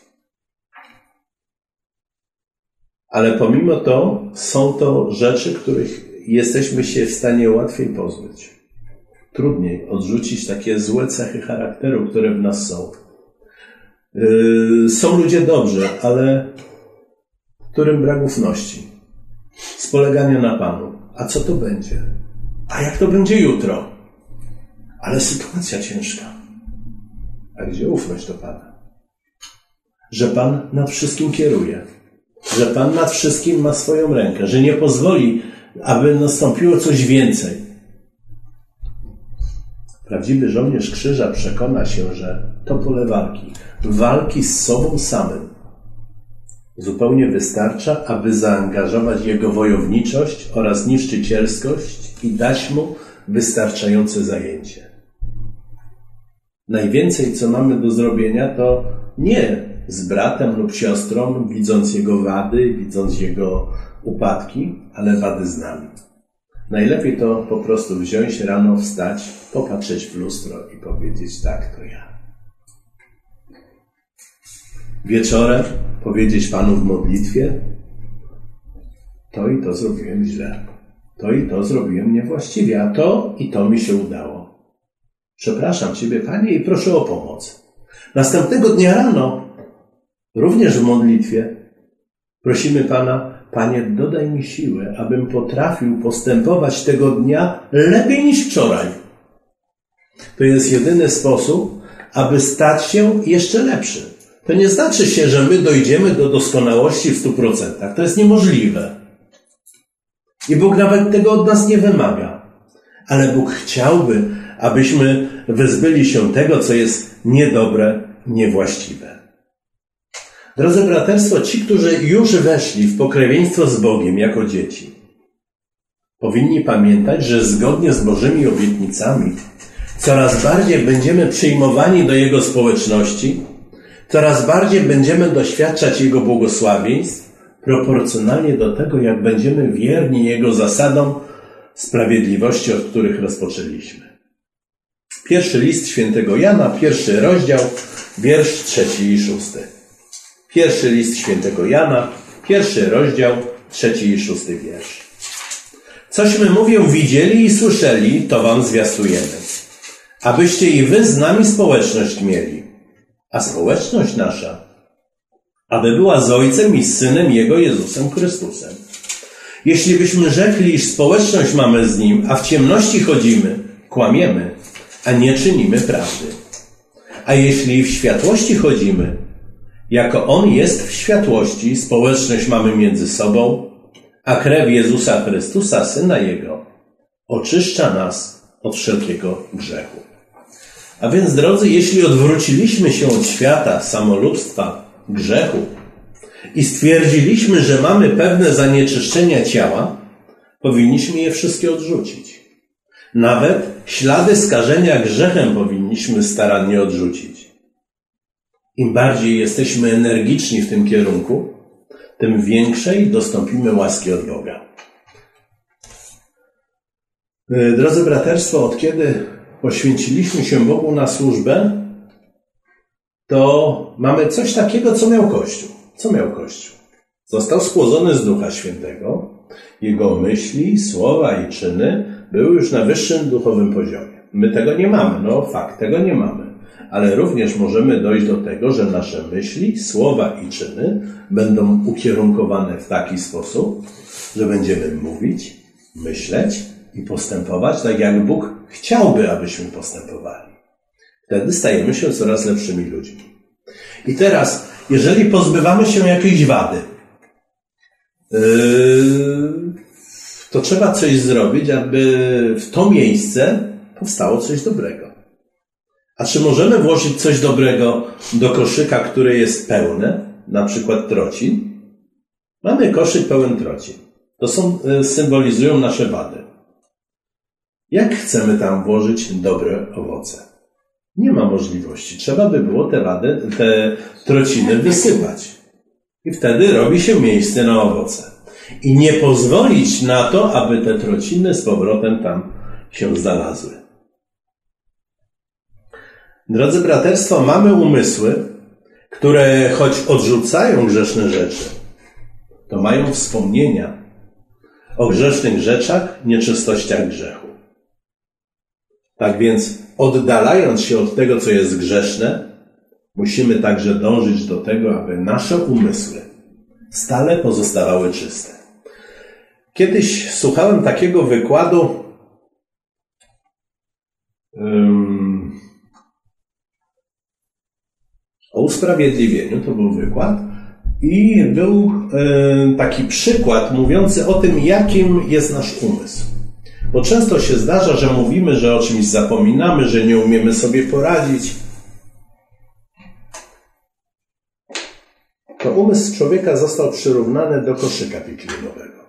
Ale pomimo to są to rzeczy, których jesteśmy się w stanie łatwiej pozbyć. Trudniej odrzucić takie złe cechy charakteru, które w nas są. Yy, są ludzie dobrzy, ale którym brak ufności, spolegania na Panu. A co to będzie? A jak to będzie jutro? Ale sytuacja ciężka. A gdzie ufność do Pana? Że Pan nad wszystkim kieruje. Że Pan nad wszystkim ma swoją rękę. Że nie pozwoli, aby nastąpiło coś więcej. Prawdziwy żołnierz krzyża przekona się, że to pole walki, walki z sobą samym, zupełnie wystarcza, aby zaangażować jego wojowniczość oraz niszczycielskość i dać mu wystarczające zajęcie. Najwięcej, co mamy do zrobienia, to nie z bratem lub siostrą, widząc jego wady, widząc jego upadki, ale wady z nami. Najlepiej to po prostu wziąć rano, wstać, popatrzeć w lustro i powiedzieć: tak, to ja. Wieczorem powiedzieć Panu w modlitwie: to i to zrobiłem źle, to i to zrobiłem niewłaściwie, a to i to mi się udało. Przepraszam Ciebie, Panie, i proszę o pomoc. Następnego dnia rano, również w modlitwie, prosimy Pana: Panie, dodaj mi siły, abym potrafił postępować tego dnia lepiej niż wczoraj. To jest jedyny sposób, aby stać się jeszcze lepszy. To nie znaczy się, że my dojdziemy do doskonałości w stu procentach. To jest niemożliwe. I Bóg nawet tego od nas nie wymaga. Ale Bóg chciałby, abyśmy wyzbyli się tego, co jest niedobre, niewłaściwe. Drodzy braterstwo, ci, którzy już weszli w pokrewieństwo z Bogiem jako dzieci, powinni pamiętać, że zgodnie z Bożymi obietnicami coraz bardziej będziemy przyjmowani do Jego społeczności, coraz bardziej będziemy doświadczać Jego błogosławieństw, proporcjonalnie do tego, jak będziemy wierni Jego zasadom sprawiedliwości, od których rozpoczęliśmy. Pierwszy list świętego Jana, pierwszy rozdział, wiersz trzeci i szósty. Pierwszy list świętego Jana, pierwszy rozdział, trzeci i szósty wiersz. Cośmy, mówię, widzieli i słyszeli, to wam zwiastujemy, abyście i wy z nami społeczność mieli. A społeczność nasza, aby była z Ojcem i z Synem Jego Jezusem Chrystusem. Jeśli byśmy rzekli, iż społeczność mamy z Nim, a w ciemności chodzimy, kłamiemy, a nie czynimy prawdy. A jeśli w światłości chodzimy, jako On jest w światłości, społeczność mamy między sobą, a krew Jezusa Chrystusa, Syna Jego, oczyszcza nas od wszelkiego grzechu. A więc, drodzy, jeśli odwróciliśmy się od świata samolubstwa, grzechu i stwierdziliśmy, że mamy pewne zanieczyszczenia ciała, powinniśmy je wszystkie odrzucić. Nawet ślady skażenia grzechem powinniśmy starannie odrzucić. Im bardziej jesteśmy energiczni w tym kierunku, tym większej dostąpimy łaski od Boga. Drodzy braterstwo, od kiedy poświęciliśmy się Bogu na służbę, to mamy coś takiego, co miał Kościół. Co miał Kościół? Został spłodzony z Ducha Świętego. Jego myśli, słowa i czyny były już na wyższym duchowym poziomie. My tego nie mamy. No fakt, tego nie mamy. Ale również możemy dojść do tego, że nasze myśli, słowa i czyny będą ukierunkowane w taki sposób, że będziemy mówić, myśleć i postępować tak, jak Bóg chciałby, abyśmy postępowali. Wtedy stajemy się coraz lepszymi ludźmi. I teraz, jeżeli pozbywamy się jakiejś wady, yy, to trzeba coś zrobić, aby w to miejsce powstało coś dobrego. A czy możemy włożyć coś dobrego do koszyka, który jest pełny, na przykład trocin? Mamy koszyk pełen trocin. To są, symbolizują nasze wady. Jak chcemy tam włożyć dobre owoce? Nie ma możliwości. Trzeba by było te wady, te trociny wysypać. I wtedy robi się miejsce na owoce. I nie pozwolić na to, aby te trociny z powrotem tam się znalazły. Drodzy braterstwo, mamy umysły, które choć odrzucają grzeszne rzeczy, to mają wspomnienia o grzesznych rzeczach, nieczystościach grzechu. Tak więc, oddalając się od tego, co jest grzeszne, musimy także dążyć do tego, aby nasze umysły stale pozostawały czyste. Kiedyś słuchałem takiego wykładu um, o usprawiedliwieniu, to był wykład, i był um, taki przykład mówiący o tym, jakim jest nasz umysł. Bo często się zdarza, że mówimy, że o czymś zapominamy, że nie umiemy sobie poradzić. To umysł człowieka został przyrównany do koszyka wiklinowego.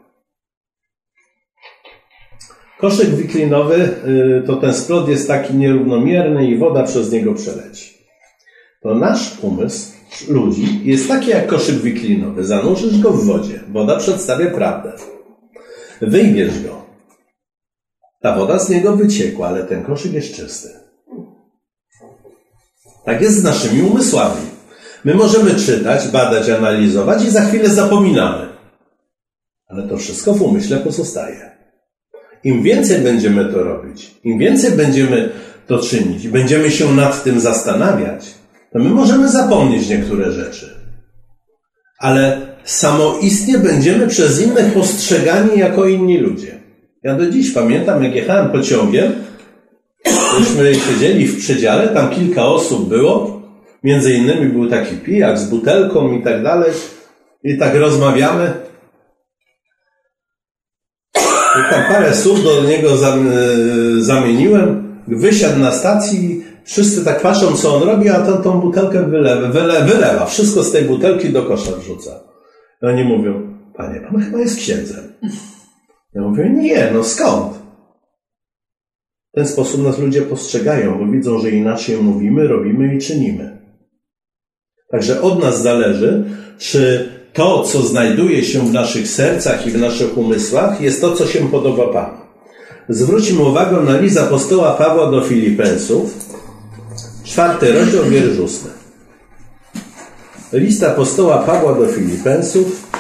Koszyk wiklinowy to ten splot jest taki nierównomierny i woda przez niego przeleci. To nasz umysł ludzi jest taki jak koszyk wiklinowy. Zanurzysz go w wodzie. Woda przedstawia prawdę. Wyjmiesz go. Ta woda z niego wyciekła, ale ten koszyk jest czysty. Tak jest z naszymi umysłami. My możemy czytać, badać, analizować i za chwilę zapominamy. Ale to wszystko w umyśle pozostaje. Im więcej będziemy to robić, im więcej będziemy to czynić, będziemy się nad tym zastanawiać, to my możemy zapomnieć niektóre rzeczy. Ale samoistnie będziemy przez innych postrzegani jako inni ludzie. Ja do dziś pamiętam, jak jechałem pociągiem, myśmy siedzieli w przedziale, tam kilka osób było, między innymi był taki pijak z butelką i tak dalej, i tak rozmawiamy. I tam parę słów do niego zamieniłem, wysiadł na stacji, wszyscy tak patrzą, co on robi, a tą, tą butelkę wylewa, wylewa, wylewa, wszystko z tej butelki do kosza wrzuca. I oni mówią, panie, pan chyba jest księdzem. Ja mówię, nie, no skąd? W ten sposób nas ludzie postrzegają, bo widzą, że inaczej mówimy, robimy i czynimy. Także od nas zależy, czy to, co znajduje się w naszych sercach i w naszych umysłach, jest to, co się podoba Panu. Zwróćmy uwagę na list apostoła Pawła do Filipensów, czwarty rozdział, wiersz ósmy. List apostoła Pawła do Filipensów,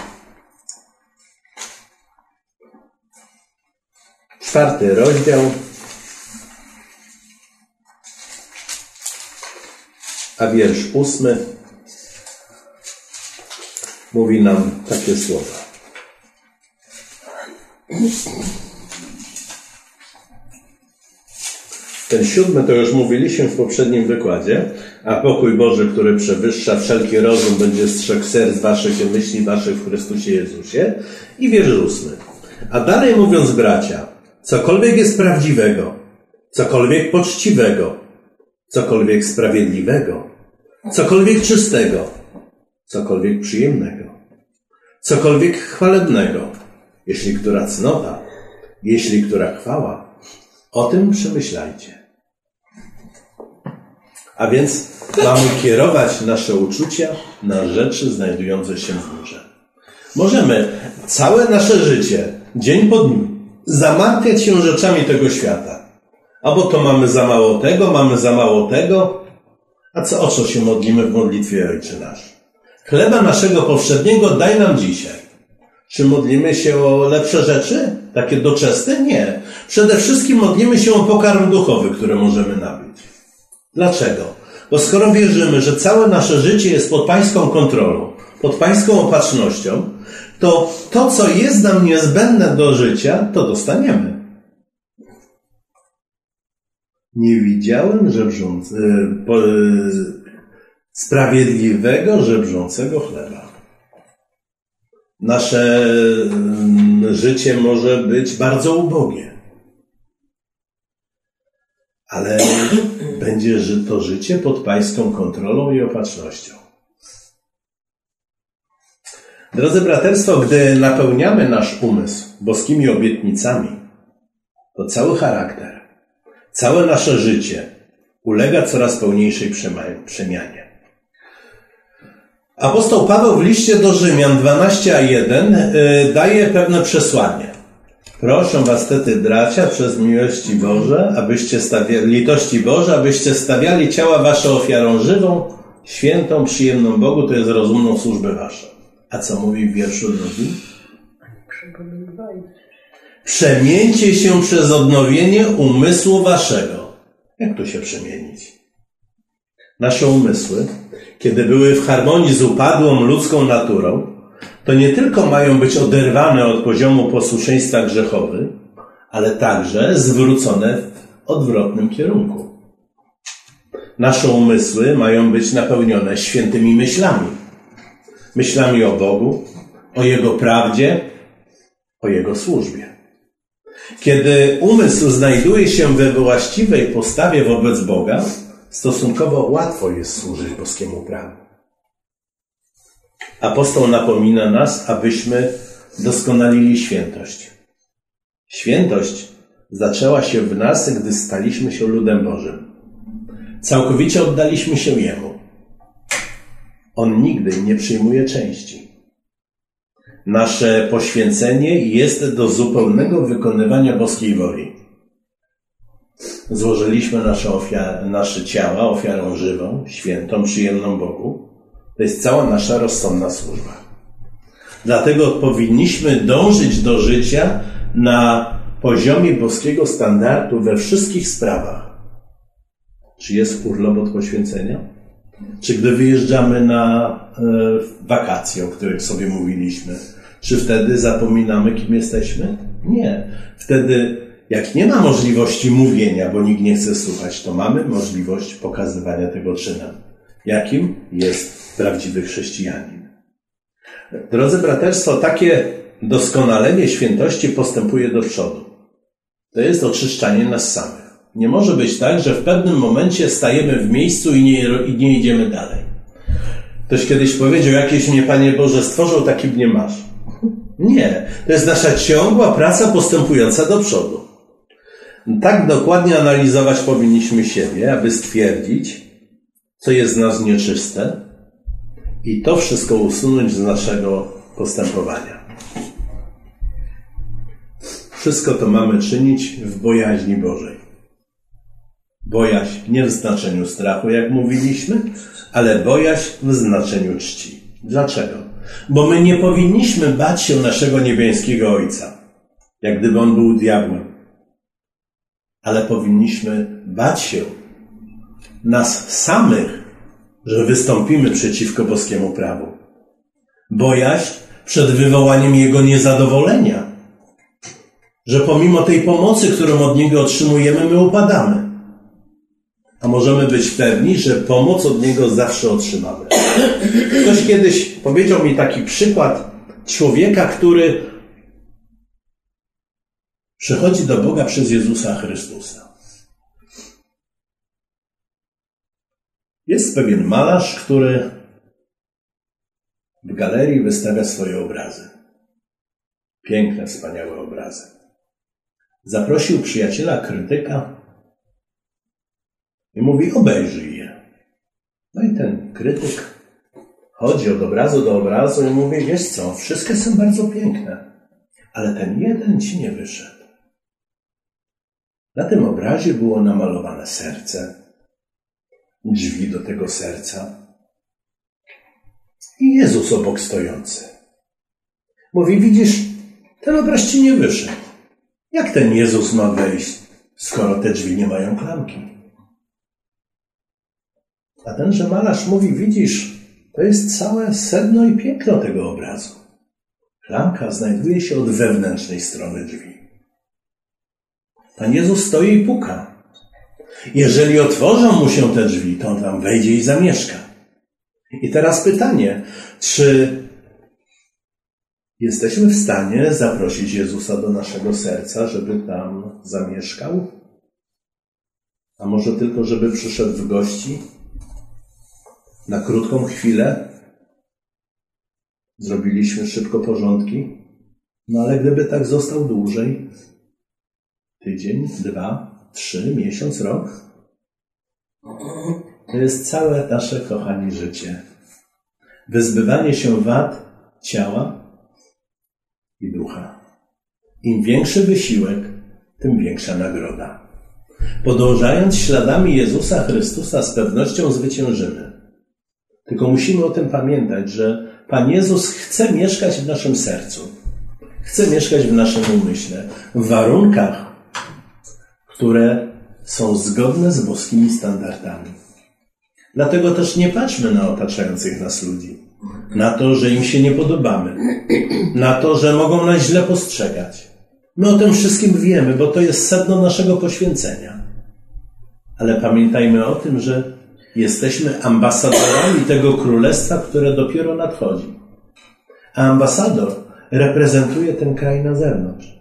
czwarty rozdział, a wiersz ósmy mówi nam takie słowa. Ten siódmy to już mówiliśmy w poprzednim wykładzie, a pokój Boży, który przewyższa wszelki rozum, będzie strzegł serc waszych i myśli waszych w Chrystusie Jezusie. I wiersz ósmy. A dalej mówiąc, bracia, cokolwiek jest prawdziwego, cokolwiek poczciwego, cokolwiek sprawiedliwego, cokolwiek czystego, cokolwiek przyjemnego, cokolwiek chwalebnego, jeśli która cnota, jeśli która chwała, o tym przemyślajcie. A więc mamy kierować nasze uczucia na rzeczy znajdujące się w górze. Możemy całe nasze życie, dzień po dniu, zamartwiać się rzeczami tego świata. Albo to mamy za mało tego, mamy za mało tego. A co, o co się modlimy w modlitwie Ojcze Nasz? Chleba naszego powszedniego daj nam dzisiaj. Czy modlimy się o lepsze rzeczy? Takie doczesne? Nie. Przede wszystkim modlimy się o pokarm duchowy, który możemy nabyć. Dlaczego? Bo skoro wierzymy, że całe nasze życie jest pod Pańską kontrolą, pod Pańską opatrznością, to to, co jest nam niezbędne do życia, to dostaniemy. Nie widziałem żebrząc, yy, po, yy, sprawiedliwego żebrzącego chleba. Nasze yy, życie może być bardzo ubogie, ale będzie to życie pod Pańską kontrolą i opatrznością. Drodzy braterstwo, gdy napełniamy nasz umysł boskimi obietnicami, to cały charakter, całe nasze życie ulega coraz pełniejszej przemianie. Apostoł Paweł w liście do Rzymian dwanaście a jeden daje pewne przesłanie. Proszę was tedy, bracia, przez miłości Boże, abyście stawiali, litości Boże, abyście stawiali ciała wasze ofiarą żywą, świętą, przyjemną Bogu, to jest rozumną służbę waszą. A co mówi w wierszu drugim? Przemieńcie się przez odnowienie umysłu waszego. Jak to się przemienić? Nasze umysły, kiedy były w harmonii z upadłą ludzką naturą, to nie tylko mają być oderwane od poziomu posłuszeństwa grzechowy, ale także zwrócone w odwrotnym kierunku. Nasze umysły mają być napełnione świętymi myślami. Myślami o Bogu, o Jego prawdzie, o Jego służbie. Kiedy umysł znajduje się we właściwej postawie wobec Boga, stosunkowo łatwo jest służyć boskiemu prawu. Apostoł napomina nas, abyśmy doskonalili świętość. Świętość zaczęła się w nas, gdy staliśmy się ludem Bożym. Całkowicie oddaliśmy się Jemu. On nigdy nie przyjmuje części. Nasze poświęcenie jest do zupełnego wykonywania boskiej woli. Złożyliśmy nasze, ofiar- nasze ciała ofiarą żywą, świętą, przyjemną Bogu. To jest cała nasza rozsądna służba. Dlatego powinniśmy dążyć do życia na poziomie boskiego standardu we wszystkich sprawach. Czy jest urlop od poświęcenia? Czy gdy wyjeżdżamy na e, wakacje, o których sobie mówiliśmy, czy wtedy zapominamy, kim jesteśmy? Nie. Wtedy, jak nie ma możliwości mówienia, bo nikt nie chce słuchać, to mamy możliwość pokazywania tego czynem. Jakim jest prawdziwy chrześcijanin? Drodzy braterstwo, takie doskonalenie świętości postępuje do przodu. To jest oczyszczanie nas samych. Nie może być tak, że w pewnym momencie stajemy w miejscu i nie, i nie idziemy dalej. Ktoś kiedyś powiedział, jakieś mnie, Panie Boże, stworzył, taki mnie masz. Nie. To jest nasza ciągła praca postępująca do przodu. Tak dokładnie analizować powinniśmy siebie, aby stwierdzić, co jest z nas nieczyste i to wszystko usunąć z naszego postępowania. Wszystko to mamy czynić w bojaźni Bożej. Bojaźń nie w znaczeniu strachu, jak mówiliśmy, ale bojaźń w znaczeniu czci. Dlaczego? Bo my nie powinniśmy bać się naszego niebieskiego Ojca, jak gdyby On był diabłem. Ale powinniśmy bać się nas samych, że wystąpimy przeciwko boskiemu prawu. Bojaźń przed wywołaniem Jego niezadowolenia, że pomimo tej pomocy, którą od Niego otrzymujemy, my upadamy. A możemy być pewni, że pomoc od Niego zawsze otrzymamy. Ktoś kiedyś powiedział mi taki przykład człowieka, który przychodzi do Boga przez Jezusa Chrystusa. Jest pewien malarz, który w galerii wystawia swoje obrazy. Piękne, wspaniałe obrazy. Zaprosił przyjaciela, krytyka i mówi: obejrzyj je. No i ten krytyk chodzi od obrazu do obrazu i mówi: wiesz co, wszystkie są bardzo piękne, ale ten jeden ci nie wyszedł. Na tym obrazie było namalowane serce, drzwi do tego serca i Jezus obok stojący. Mówi: widzisz, ten obraz ci nie wyszedł. Jak ten Jezus ma wejść, skoro te drzwi nie mają klamki? A tenże malarz mówi: widzisz, to jest całe sedno i piękno tego obrazu. Klamka znajduje się od wewnętrznej strony drzwi. Pan Jezus stoi i puka. Jeżeli otworzą mu się te drzwi, to on tam wejdzie i zamieszka. I teraz pytanie, czy jesteśmy w stanie zaprosić Jezusa do naszego serca, żeby tam zamieszkał? A może tylko, żeby przyszedł w gości? Na krótką chwilę zrobiliśmy szybko porządki, no ale gdyby tak został dłużej, tydzień, dwa, trzy, miesiąc, rok, to jest całe nasze, kochani, życie. Wyzbywanie się wad ciała i ducha. Im większy wysiłek, tym większa nagroda. Podążając śladami Jezusa Chrystusa, z pewnością zwyciężymy. Tylko musimy o tym pamiętać, że Pan Jezus chce mieszkać w naszym sercu. Chce mieszkać w naszym umyśle. W warunkach, które są zgodne z boskimi standardami. Dlatego też nie patrzmy na otaczających nas ludzi. Na to, że im się nie podobamy. Na to, że mogą nas źle postrzegać. My o tym wszystkim wiemy, bo to jest sedno naszego poświęcenia. Ale pamiętajmy o tym, że jesteśmy ambasadorami tego królestwa, które dopiero nadchodzi. A ambasador reprezentuje ten kraj na zewnątrz.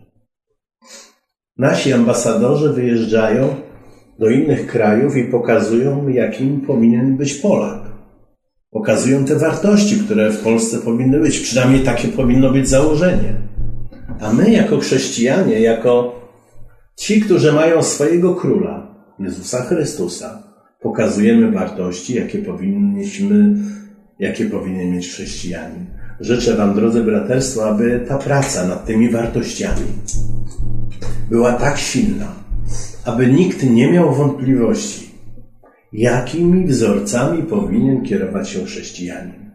Nasi ambasadorzy wyjeżdżają do innych krajów i pokazują, jakim powinien być Polak. Pokazują te wartości, które w Polsce powinny być. Przynajmniej takie powinno być założenie. A my jako chrześcijanie, jako ci, którzy mają swojego króla, Jezusa Chrystusa, pokazujemy wartości, jakie powinniśmy, jakie powinien mieć chrześcijanin. Życzę wam, drodzy braterstwo, aby ta praca nad tymi wartościami była tak silna, aby nikt nie miał wątpliwości, jakimi wzorcami powinien kierować się chrześcijanin.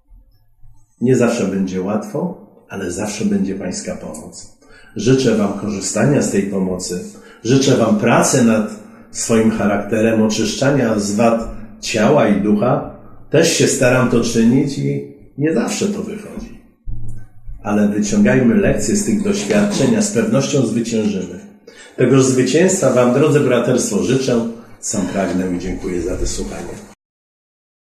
Nie zawsze będzie łatwo, ale zawsze będzie pańska pomoc. Życzę wam korzystania z tej pomocy. Życzę wam pracy nad swoim charakterem, oczyszczania z wad ciała i ducha. Też się staram to czynić i nie zawsze to wychodzi. Ale wyciągajmy lekcje z tych doświadczeń, a z pewnością zwyciężymy. Tegoż zwycięstwa wam, drodzy braterstwo, życzę. Sam pragnę i dziękuję za wysłuchanie.